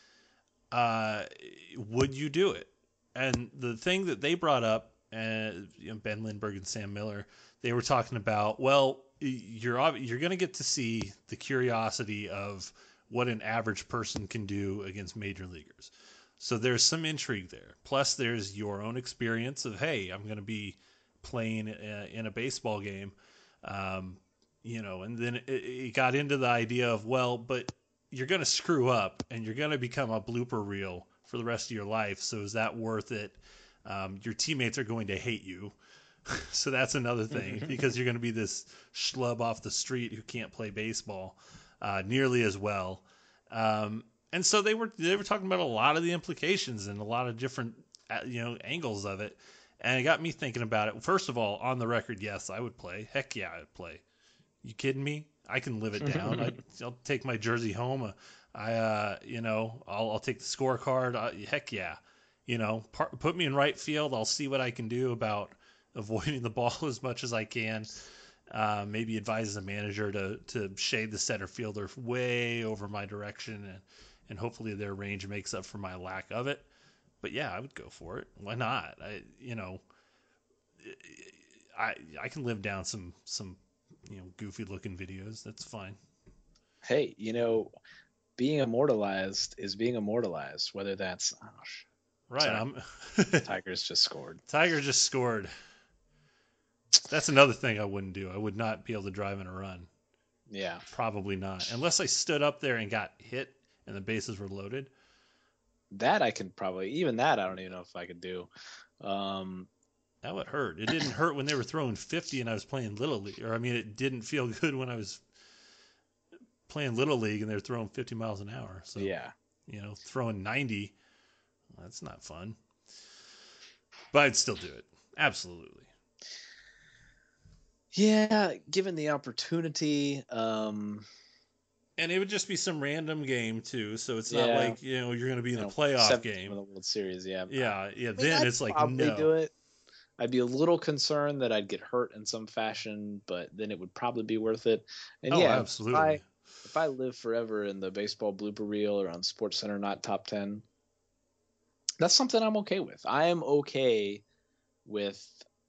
Uh, would you do it? And the thing that they brought up, uh, you know, Ben Lindbergh and Sam Miller, they were talking about, well, you're ob- you're going to get to see the curiosity of what an average person can do against major leaguers. So there's some intrigue there. Plus, there's your own experience of, hey, I'm going to be playing uh, in a baseball game, um, you know, and then it, it got into the idea of, well, but you're going to screw up and you're going to become a blooper reel for the rest of your life. So is that worth it? Um, your teammates are going to hate you. So that's another thing, because you're going to be this schlub off the street who can't play baseball uh, nearly as well. Um, and so they were they were talking about a lot of the implications and a lot of different uh, you know angles of it, and it got me thinking about it. First of all, on the record, yes, I would play. Heck yeah, I'd play. You kidding me? I can live it down. I, I'll take my jersey home. Uh, I uh, you know I'll I'll take the scorecard. Uh, heck yeah, you know par- put me in right field. I'll see what I can do about avoiding the ball as much as I can. Uh, maybe advise the manager to to shade the center fielder way over my direction, and, and hopefully their range makes up for my lack of it. But yeah, I would go for it. Why not? I you know, I I can live down some some you know goofy looking videos. That's fine. Hey, you know, being immortalized is being immortalized. Whether that's oh, right, sorry. I'm Tigers just scored. Tiger just scored. That's another thing I wouldn't do. I would not be able to drive in a run. Yeah. Probably not. Unless I stood up there and got hit and the bases were loaded. That I can probably, even that I don't even know if I could do. Um, that would hurt. It didn't hurt when they were throwing fifty and I was playing Little League. Or, I mean, it didn't feel good when I was playing Little League and they're throwing fifty miles an hour. So, yeah. You know, throwing ninety, that's not fun. But I'd still do it. Absolutely. Yeah, given the opportunity. Um, and it would just be some random game, too. So it's not yeah. like, you know, you're going to be in you a know, playoff game. In the World Series, yeah. Yeah, yeah. I mean, then I'd it's like, probably no. do it. I'd be a little concerned that I'd get hurt in some fashion, but then it would probably be worth it. And oh, yeah, absolutely. If I, if I live forever in the baseball blooper reel or on SportsCenter not top ten, that's something I'm okay with. I am okay with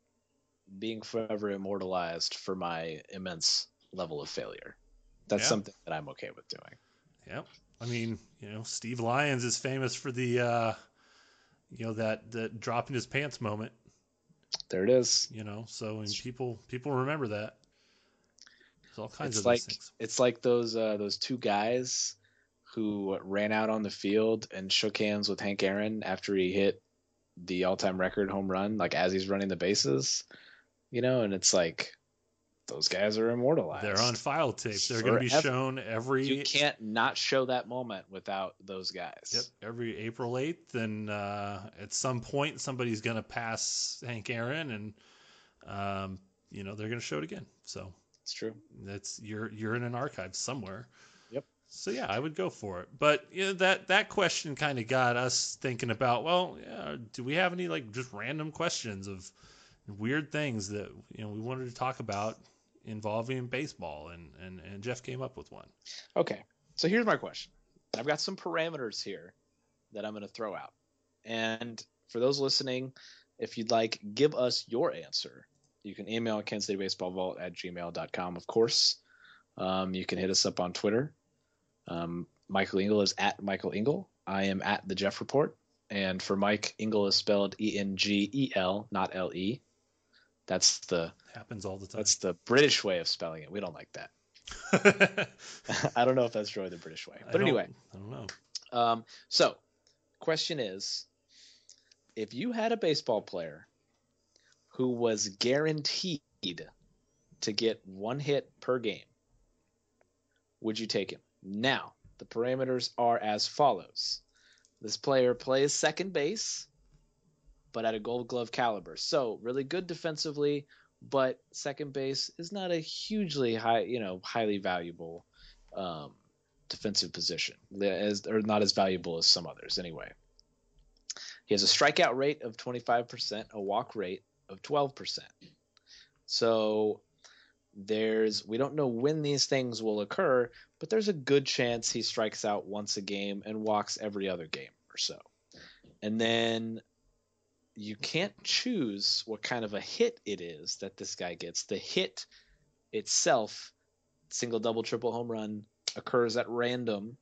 being forever immortalized for my immense level of failure. That's yeah. something that I'm okay with doing. Yep. I mean, you know, Steve Lyons is famous for the, uh, you know, that, that dropping his pants moment. There it is. You know, so and people people remember that. There's all kinds it's of like, those things. It's like those uh, those two guys who ran out on the field and shook hands with Hank Aaron after he hit the all-time record home run, like as he's running the bases. You know, and it's like those guys are immortalized. They're on file tape. They're going to be shown every. You can't not show that moment without those guys. Yep, every April eighth, and uh, at some point somebody's going to pass Hank Aaron, and um, you know they're going to show it again. So it's true. That's you're you're in an archive somewhere. Yep. So yeah, I would go for it. But you know that that question kind of got us thinking about. Well, yeah, do we have any like just random questions of weird things that you know we wanted to talk about involving baseball, and, and, and Jeff came up with one. Okay, so here's my question. I've got some parameters here that I'm going to throw out. And for those listening, if you'd like, give us your answer. You can email Kansas City Baseball Vault at gmail dot com, of course. Um, you can hit us up on Twitter. Um, Michael Engel is at Michael Engel. I am at The Jeff Report. And for Mike, Engel is spelled E N G E L, not L E. That's the happens all the time. That's the British way of spelling it. We don't like that. I don't know if that's really the British way, but I anyway, I don't know. Um, so, question is, if you had a baseball player who was guaranteed to get one hit per game, would you take him? Now, the parameters are as follows: this player plays second base, but at a Gold Glove caliber. So really good defensively, but second base is not a hugely high, you know, highly valuable um, defensive position, as, or not as valuable as some others anyway. He has a strikeout rate of twenty-five percent, a walk rate of twelve percent. So there's, we don't know when these things will occur, but there's a good chance he strikes out once a game and walks every other game or so. And then you can't choose what kind of a hit it is that this guy gets. The hit itself, single, double, triple, home run, occurs at random.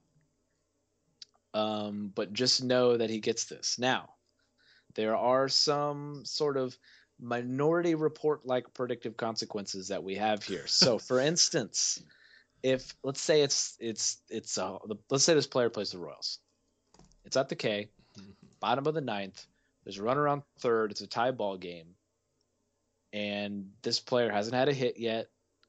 Um, but just know that he gets this. Now, there are some sort of minority report-like predictive consequences that we have here. So, for instance, if let's say it's it's it's uh, let's say this player plays the Royals. It's at the K, bottom of the ninth. There's a runner on third. It's a tie ball game. And this player hasn't had a hit yet.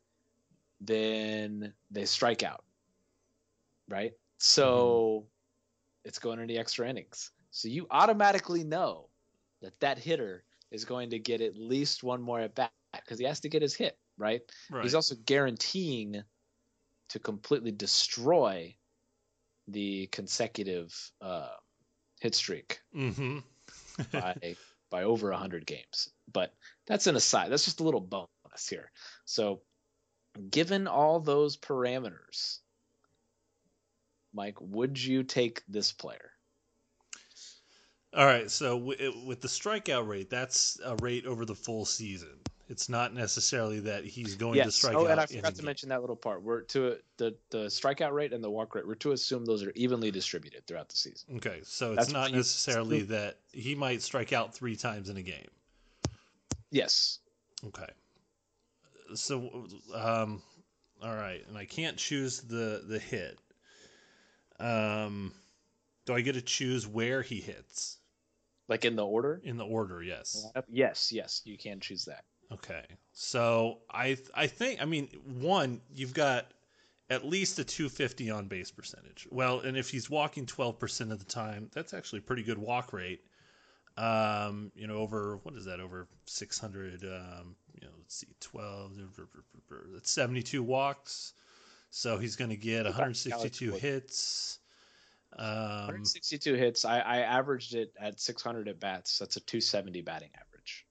Then they strike out. Right? So mm-hmm. it's going into extra innings. So you automatically know that that hitter is going to get at least one more at bat because he has to get his hit, right? right? He's also guaranteeing to completely destroy the consecutive uh, hit streak mm-hmm. by by over one hundred games. But that's an aside. That's just a little bonus here. So given all those parameters, Mike, would you take this player? All right, so w- with the strikeout rate, that's a rate over the full season. It's not necessarily that he's going yes. to strike oh, out. and I forgot to game. mention that little part. We're to the the strikeout rate and the walk rate. We're to assume those are evenly distributed throughout the season. Okay, so That's it's not necessarily you... that he might strike out three times in a game. Yes. Okay. So, um, all right, and I can't choose the the hit. Um, do I get to choose where he hits? Like in the order? In the order, yes. Yes, yes, you can choose that. Okay. So I I think I mean one, you've got at least a two fifty on base percentage. Well, and if he's walking twelve percent of the time, that's actually a pretty good walk rate. Um, you know, over what is that? Over six hundred um, you know, let's see, twelve that's seventy-two walks. So he's going to get one hundred sixty-two hits. Um, one hundred sixty-two hits. I, I averaged it at six hundred at bats. That's a two seventy batting average.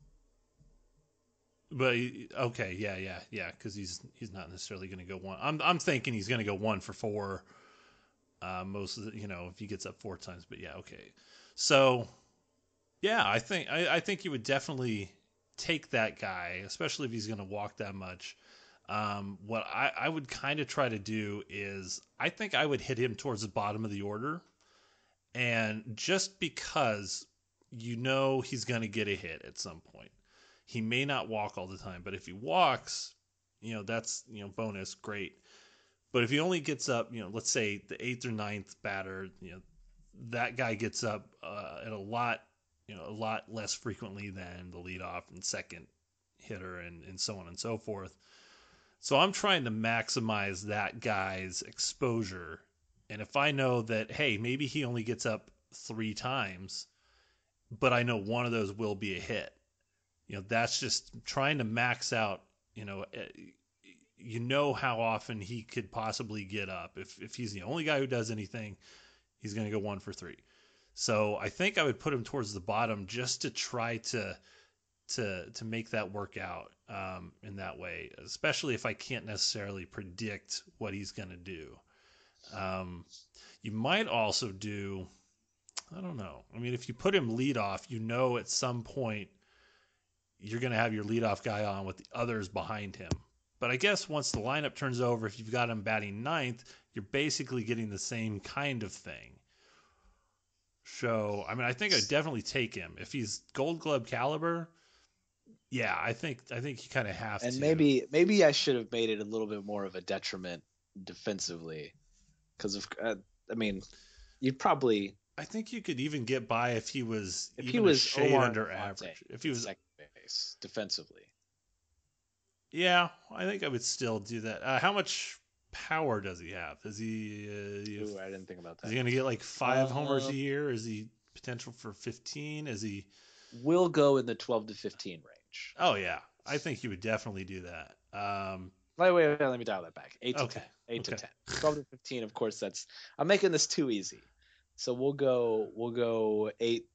But okay, yeah, yeah, yeah, because he's he's not necessarily going to go one. I'm I'm thinking he's going to go one for four. Uh, most of the, you know, if he gets up four times. But yeah, okay. So yeah, I think I, I think you would definitely take that guy, especially if he's going to walk that much. Um, what I, I would kind of try to do is I think I would hit him towards the bottom of the order. And just because you know he's going to get a hit at some point. He may not walk all the time, but if he walks, you know, that's, you know, bonus, great. But if he only gets up, you know, let's say the eighth or ninth batter, you know, that guy gets up uh, at a lot, you know, a lot less frequently than the leadoff and second hitter and, and so on and so forth. So I'm trying to maximize that guy's exposure. And if I know that, hey, maybe he only gets up three times, but I know one of those will be a hit. You know, that's just trying to max out, you know, you know how often he could possibly get up. If if he's the only guy who does anything, he's going to go one for three. So I think I would put him towards the bottom just to try to to to make that work out um, in that way, especially if I can't necessarily predict what he's going to do. Um, you might also do, I don't know. I mean, if you put him leadoff, you know at some point you're going to have your leadoff guy on with the others behind him. But I guess once the lineup turns over, if you've got him batting ninth, you're basically getting the same kind of thing. So, I mean, I think I'd definitely take him. If he's Gold Glove caliber, yeah, I think I think you kind of have and to. And maybe maybe I should have made it a little bit more of a detriment defensively, because of uh, I mean, you'd probably. I think you could even get by if he was if even he was a shade Omar under Fonte average. If he was second base defensively. Yeah, I think I would still do that. Uh, how much power does he have? Is he? Uh, Ooh, I didn't think about that. Is he going to get like five uh, homers a year? Is he potential for fifteen? Is he? Will go in the twelve to fifteen range. Oh yeah, I think he would definitely do that. Um, wait, wait, wait, let me dial that back. Eight to okay. ten. Eight okay. to ten. Twelve to fifteen. Of course, that's. I'm making this too easy. So we'll go. We'll go eight.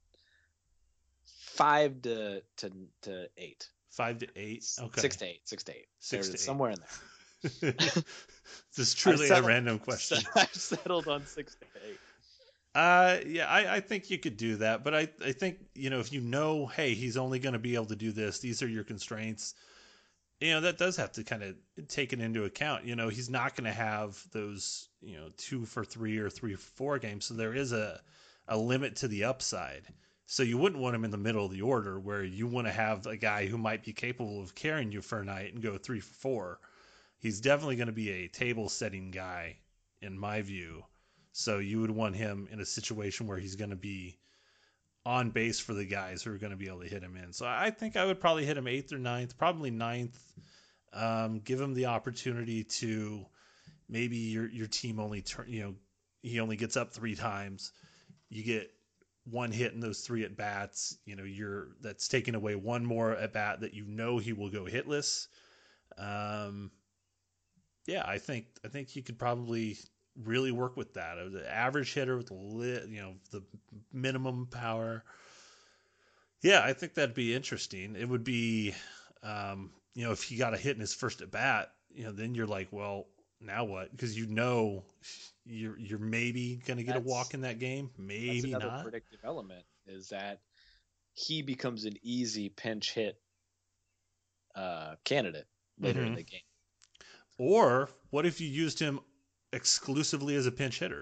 Five to to to eight. Five to eight. Okay. Six to eight. Six to eight. Six There's to eight. Somewhere in there. This is truly settled, a random question. I've settled on six to eight. Uh, yeah, I, I think you could do that, but I, I think, you know, if you know, hey, he's only going to be able to do this, these are your constraints, you know, that does have to kind of take it into account. You know, he's not going to have those, you know, two for three or three for four games, so there is a, a limit to the upside. So you wouldn't want him in the middle of the order where you want to have a guy who might be capable of carrying you for a night and go three for four. He's definitely going to be a table-setting guy, in my view. So you would want him in a situation where he's going to be on base for the guys who are going to be able to hit him in. So I think I would probably hit him eighth or ninth, probably ninth. Um, give him the opportunity to maybe your your team only turn, you know, he only gets up three times. You get one hit in those three at bats. You know, you're that's taking away one more at bat that you know he will go hitless. Um, yeah, I think I think he could probably really work with that. An average hitter with the lit, you know, the minimum power. Yeah, I think that'd be interesting. It would be, um, you know, if he got a hit in his first at bat, you know, then you're like, well, now what? Because you know you're you're maybe going to get that's, a walk in that game, maybe that's another not. Predictive element is that he becomes an easy pinch hit uh, candidate later mm-hmm. in the game. Or what if you used him exclusively as a pinch hitter?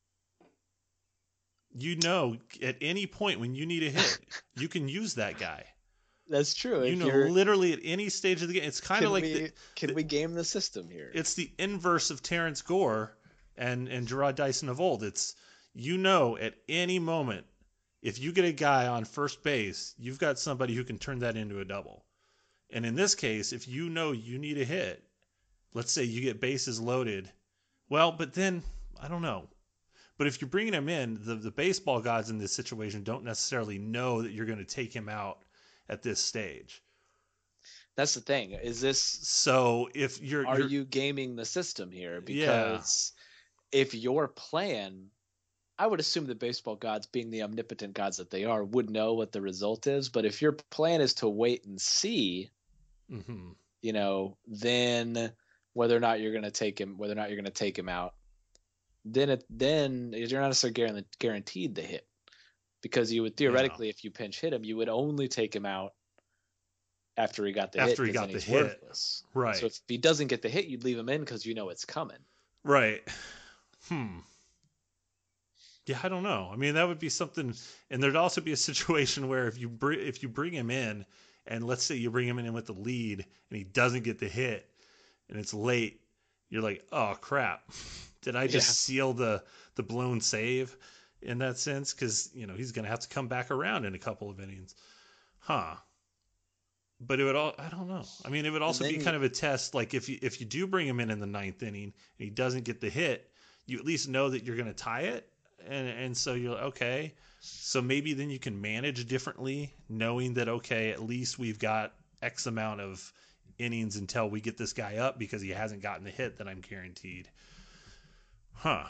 You know, at any point when you need a hit, you can use that guy. That's true. You if know, you're... literally at any stage of the game. It's kind of like we, the, can the, we game the system here? It's the inverse of Terrence Gore and and Gerard Dyson of old. It's, you know, at any moment, if you get a guy on first base, you've got somebody who can turn that into a double. And in this case, if you know you need a hit, let's say you get bases loaded, well, but then I don't know. But if you're bringing him in, the the baseball gods in this situation don't necessarily know that you're going to take him out at this stage. That's the thing. Is this so? If you're are you're, you gaming the system here? Because yeah. if your plan, I would assume the baseball gods, being the omnipotent gods that they are, would know what the result is. But if your plan is to wait and see, mm-hmm. you know, then whether or not you're going to take him, whether or not you're going to take him out, then it then you're not necessarily guaranteed the hit. Because you would theoretically, yeah. if you pinch hit him, you would only take him out after he got the after hit. After he got the hit. Worthless. Right. So if he doesn't get the hit, you'd leave him in because you know it's coming. Right. Hmm. Yeah, I don't know. I mean, that would be something. And there'd also be a situation where if you br- if you bring him in, and let's say you bring him in with the lead, and he doesn't get the hit, and it's late, you're like, oh, crap. Did I just yeah. seal the, the blown save? In that sense, because you know he's going to have to come back around in a couple of innings, huh? But it would all—I don't know. I mean, it would also be kind of a test. Like if you if you do bring him in in the ninth inning and he doesn't get the hit, you at least know that you're going to tie it, and and so you're okay. So maybe then you can manage differently, knowing that okay, at least we've got X amount of innings until we get this guy up because he hasn't gotten the hit that I'm guaranteed, huh?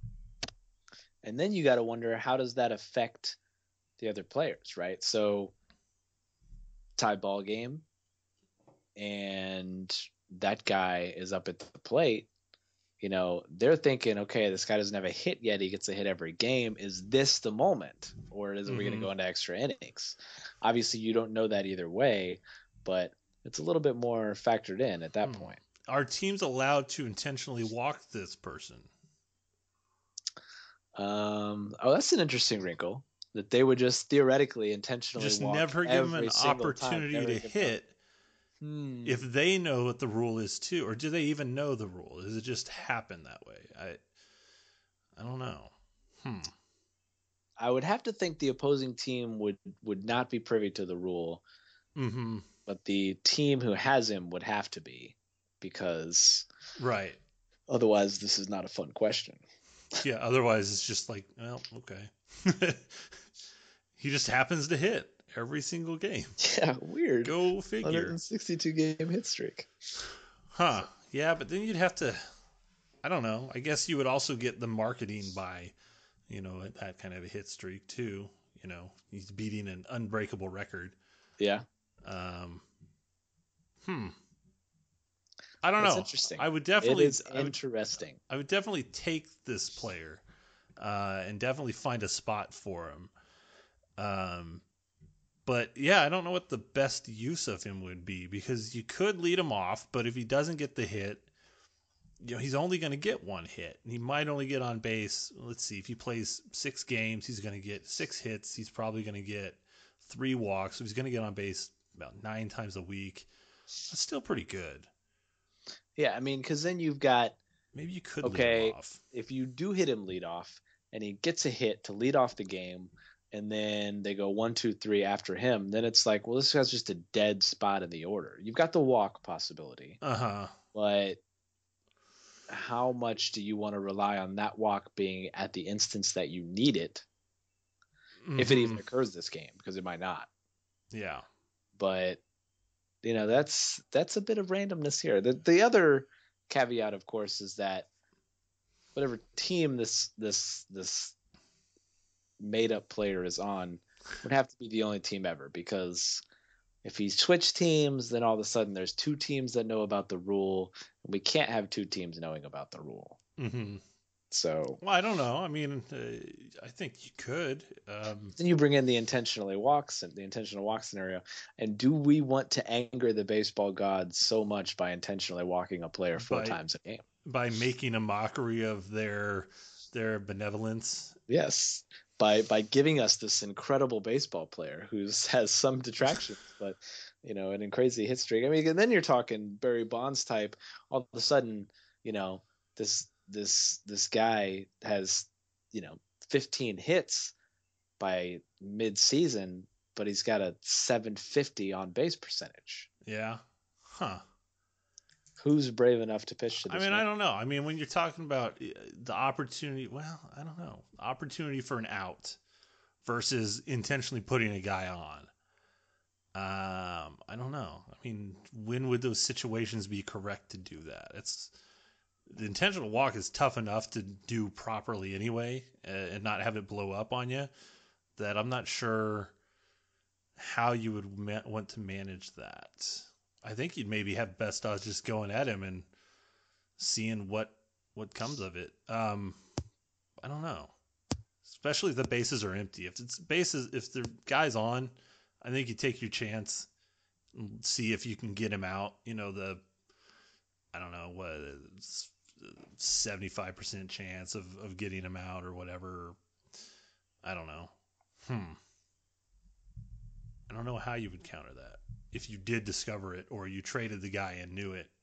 And then you got to wonder, how does that affect the other players, right? So tie ball game, and that guy is up at the plate. You know, they're thinking, okay, this guy doesn't have a hit yet. He gets a hit every game. Is this the moment, or is mm-hmm. we going to go into extra innings? Obviously, you don't know that either way, but it's a little bit more factored in at that hmm. point. Are teams allowed to intentionally walk this person? Um, oh, that's an interesting wrinkle, that they would just theoretically intentionally just walk never give them an opportunity time, to hit hmm. if they know what the rule is too, or do they even know the rule? Does it just happen that way? I I don't know. Hmm. I would have to think the opposing team would, would not be privy to the rule, mm-hmm. but the team who has him would have to be, because right. Otherwise, this is not a fun question. Yeah, otherwise it's just like, well, okay. He just happens to hit every single game. Yeah, weird. Go figure. one hundred sixty-two game hit streak. Huh. Yeah, but then you'd have to, I don't know. I guess you would also get the marketing by, you know, that kind of a hit streak too. You know, he's beating an unbreakable record. Yeah. Um. Hmm. I don't That's know. Interesting. I would definitely. It is I would, interesting. I would definitely take this player, uh, and definitely find a spot for him. Um, but yeah, I don't know what the best use of him would be, because you could lead him off, but if he doesn't get the hit, you know, he's only going to get one hit. He might only get on base. Let's see, if he plays six games, he's going to get six hits. He's probably going to get three walks. So he's going to get on base about nine times a week. That's still pretty good. Yeah, I mean, because then you've got maybe you could okay, lead him off. If you do hit him lead off and he gets a hit to lead off the game, and then they go one, two, three after him, then it's like, well, this guy's just a dead spot in the order. You've got the walk possibility, Uh-huh. but how much do you want to rely on that walk being at the instance that you need it, Mm-hmm. if it even occurs this game, because it might not. Yeah. But you know, that's that's a bit of randomness here. The the other caveat, of course, is that whatever team this this this made up player is on would have to be the only team ever, because if he switched teams, then all of a sudden there's two teams that know about the rule, and we can't have two teams knowing about the rule. Mm-hmm. So, well, I don't know. I mean, uh, I think you could. Um, then you bring in the intentionally walks and the intentional walk scenario. And do we want to anger the baseball gods so much by intentionally walking a player four by, times a game? By making a mockery of their their benevolence. Yes. By by giving us this incredible baseball player who has some detractions, but you know, and in crazy hit streak. I mean, and then you're talking Barry Bonds type. All of a sudden, you know, this this this guy has, you know, fifteen hits by mid-season, but he's got a seven fifty on base percentage. Yeah. Huh. Who's brave enough to pitch to this I mean, man? I don't know. I mean, when you're talking about the opportunity, well, I don't know. Opportunity for an out versus intentionally putting a guy on. Um, I don't know. I mean, when would those situations be correct to do that? It's the intentional walk is tough enough to do properly anyway, uh, and not have it blow up on you, that I'm not sure how you would ma- want to manage that. I think you'd maybe have best odds just going at him and seeing what what comes of it. Um, I don't know. Especially if the bases are empty. If it's bases, if the guy's on, I think you take your chance and see if you can get him out. You know, the I don't know what seventy-five percent chance of, of getting him out or whatever. I don't know. Hmm. I don't know how you would counter that if you did discover it or you traded the guy and knew it.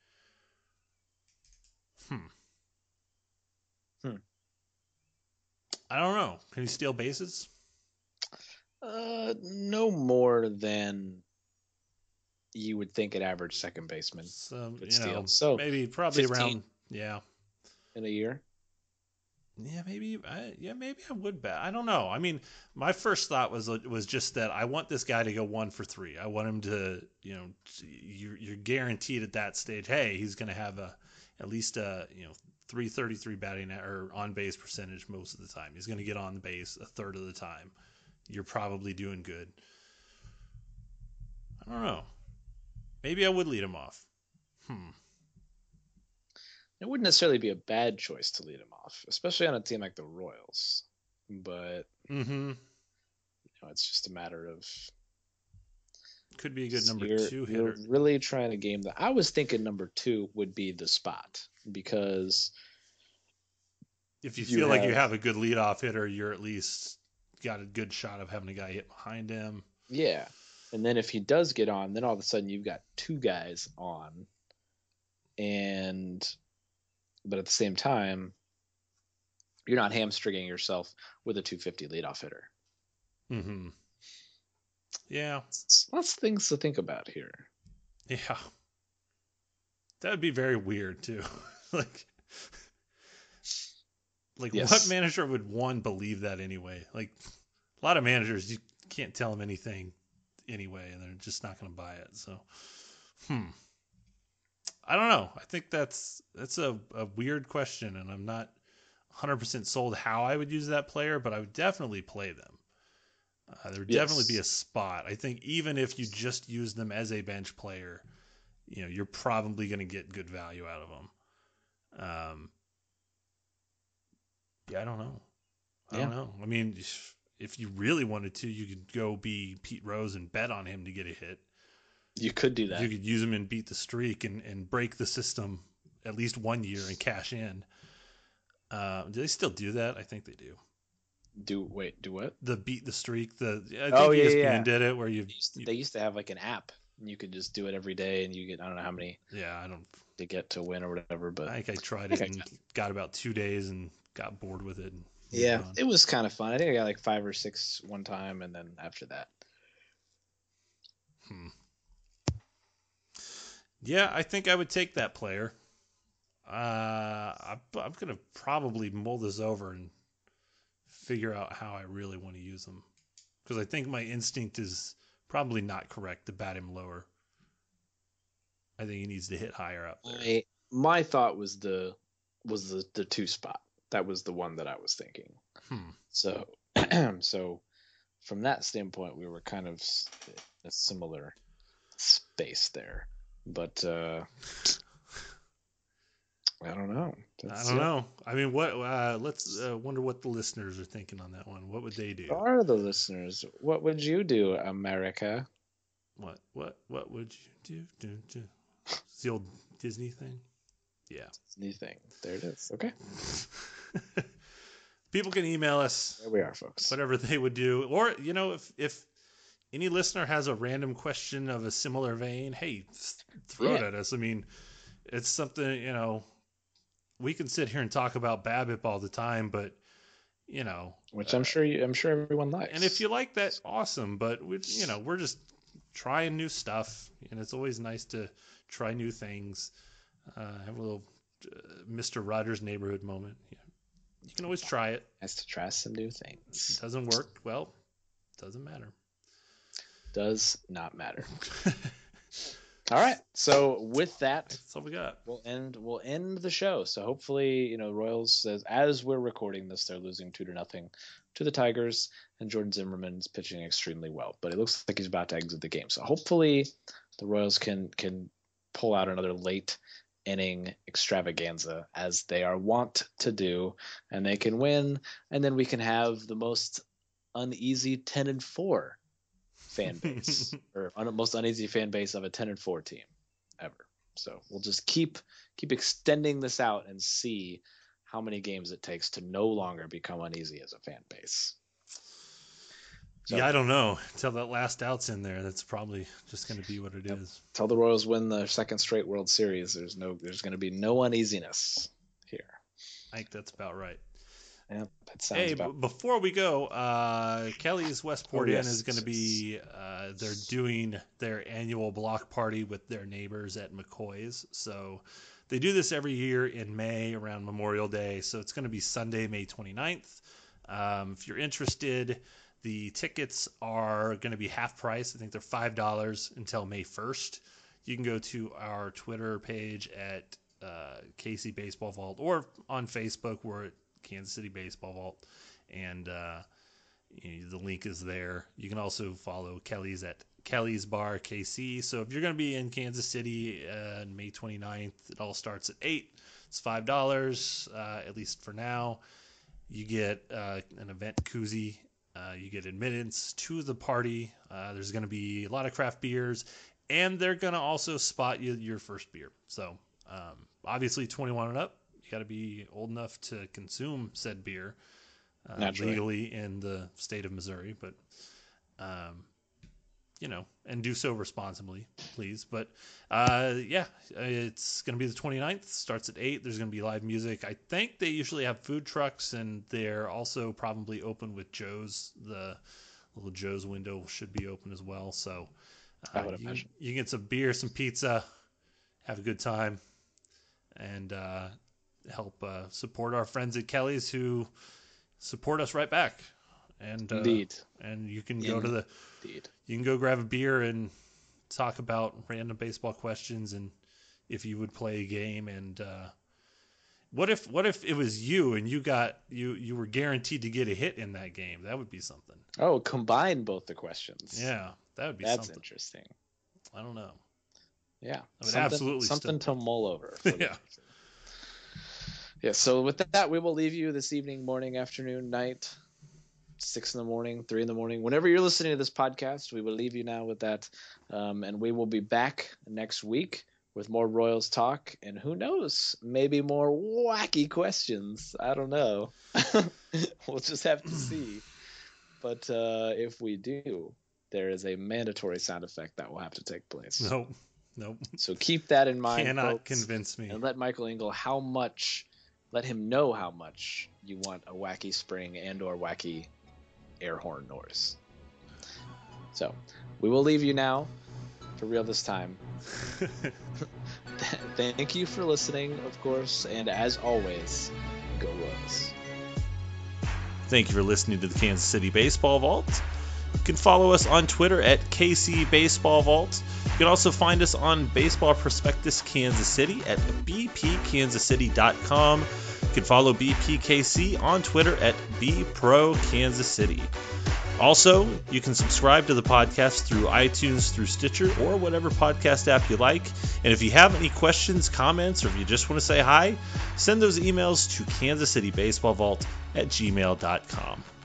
Hmm. Hmm. I don't know. Can you steal bases? Uh, no more than you would think an average second baseman So, would you know, steal. So maybe probably fifteen around, yeah. in a year. Yeah, maybe. I, yeah, maybe I would bet. I don't know. I mean, my first thought was was just that I want this guy to go one for three. I want him to, you know, you're you're guaranteed at that stage. Hey, he's going to have a at least a you know three thirty-three batting or on base percentage most of the time. He's going to get on the base a third of the time. You're probably doing good. I don't know. Maybe I would lead him off. Hmm. It wouldn't necessarily be a bad choice to lead him off, especially on a team like the Royals. But mm-hmm. you know, it's just a matter of could be a good number you're, two you're hitter. really trying to game that. I was thinking number two would be the spot, because if you, you feel like you have- have a good leadoff hitter, you're at least got a good shot of having a guy hit behind him. yeah. And then if he does get on, then all of a sudden you've got two guys on, and but at the same time, you're not hamstringing yourself with a two fifty leadoff hitter. Mm-hmm. Yeah. It's lots of things to think about here. Yeah. That would be very weird too. like, like Yes. what manager would one believe that anyway? Like, a lot of managers, you can't tell them anything anyway, and they're just not going to buy it. So, hmm. I don't know. I think that's that's a, a weird question, and I'm not one hundred percent sold how I would use that player, but I would definitely play them. Uh, there would Yes. definitely be a spot. I think even if you just use them as a bench player, you know, you're probably going to get good value out of them. Um, yeah, I don't know. I Yeah. don't know. I mean, if, if you really wanted to, you could go be Pete Rose and bet on him to get a hit. You could do that. You could use him and beat the streak and, and break the system at least one year and cash in. Uh, do they still do that? I think they do. Do wait, do what? The beat the streak. The I think Oh, yeah, E S P N yeah. did it where you, They used, to, you they used to have like an app, and you could just do it every day, and you get I don't know how many yeah I don't to get to win or whatever. But I think I tried I it think I and got about two days and got bored with it and move Yeah, on. it was kind of fun. I think I got like five or six one time, and then after that. Hmm. Yeah, I think I would take that player. Uh, I'm, I'm going to probably mull this over and figure out how I really want to use him. Because I think my instinct is probably not correct to bat him lower. I think he needs to hit higher up there. I, my thought was the was the, the two spot. That was the one that I was thinking. Hmm. So, so from that standpoint, we were kind of s- a similar space there. But uh, I don't know. I don't know. I mean, what? Uh, let's uh, wonder what the listeners are thinking on that one. What would they do? Are the listeners? What would you do, America? What? What? What would you do? Do do. It's the old Disney thing. Yeah. New thing. There it is. Okay. People can email us. There we are, folks. Whatever they would do, or you know, if if any listener has a random question of a similar vein, hey, throw it Yeah. at us. I mean, it's something, you know, we can sit here and talk about BABIP all the time, but you know, Which I'm sure you, I'm sure everyone likes. and if you like that, awesome. But we, you know, we're just trying new stuff, and it's always nice to try new things. Uh, have a little uh, Mister Rogers' Neighborhood moment. Yeah. You can always try it. has to try some new things. Doesn't work, well, doesn't matter. Does not matter. All right. So with that, That's all we got. we'll end we'll end the show. So hopefully, you know, Royals, as, as we're recording this, they're losing two to nothing to the Tigers, and Jordan Zimmerman's pitching extremely well. But it looks like he's about to exit the game. So hopefully, the Royals can can pull out another late inning extravaganza as they are wont to do, and they can win, and then we can have the most uneasy ten and four fan base or un- most uneasy fan base of a ten and four team ever. So we'll just keep keep extending this out and see how many games it takes to no longer become uneasy as a fan base. So, Yeah, I don't know. Until that last out's in there, that's probably just going to be what it Yep. is. Till the Royals win the second straight World Series, there's no there's going to be no uneasiness here. I think that's about right. Yeah, that sounds Hey, about. b- before we go, uh, Kelly's Westport Oh, Inn yes. is going to be, uh, they're doing their annual block party with their neighbors at McCoy's. So they do this every year in May around Memorial Day. So it's going to be Sunday, May twenty-ninth. Um, if you're interested, the tickets are going to be half price. I think they're five dollars until May first. You can go to our Twitter page at uh, K C Baseball Vault or on Facebook. We're at Kansas City Baseball Vault, and uh, you know, the link is there. You can also follow Kelly's at Kelly's Bar K C. So if you're going to be in Kansas City uh, on May twenty-ninth, it all starts at eight. It's five dollars, uh, at least for now. You get uh, an event koozie. Uh, you get admittance to the party. Uh, there's going to be a lot of craft beers, and they're going to also spot you your first beer. So um, obviously twenty-one and up. You got to be old enough to consume said beer uh, Naturally. legally in the state of Missouri, but um, you know, and do so responsibly, please. But uh, yeah, it's going to be the twenty-ninth. Starts at eight. There's going to be live music. I think they usually have food trucks, and they're also probably open with Joe's. The little Joe's window should be open as well. So uh, I would you, imagine. you can get some beer, some pizza, have a good time, and uh, help uh, support our friends at Kelly's who support us right back. And uh, Indeed. and you can go to the Indeed. you can go grab a beer and talk about random baseball questions and if you would play a game. And uh, what if what if it was you and you got you you were guaranteed to get a hit in that game? That would be something. Oh, combine both the questions. Yeah, that would be That's something. interesting. I don't know. Yeah. I would something, absolutely something still- to mull over. for the Yeah. future. Yeah. So with that, we will leave you this evening, morning, afternoon, night, six in the morning, three in the morning, whenever you're listening to this podcast. We will leave you now with that, um, and we will be back next week with more Royals talk, and who knows, maybe more wacky questions. I don't know. We'll just have to see. But uh, if we do, there is a mandatory sound effect that will have to take place. Nope. Nope. So keep that in mind. Cannot folks, convince me. and let Michael Engel how much let him know how much you want a wacky spring and or wacky air horn noise. So we will leave you now, for real this time. Thank you for listening, of course, and as always, go Royals. Thank you for listening to the Kansas City Baseball Vault. You can follow us on Twitter at K C Baseball Vault. You can also find us on Baseball Prospectus Kansas City at b p kansas city dot com. You can follow B P K C on Twitter at b pro kansas city. Also, you can subscribe to the podcast through iTunes, through Stitcher, or whatever podcast app you like. And if you have any questions, comments, or if you just want to say hi, send those emails to kansas city baseball vault at gmail dot com.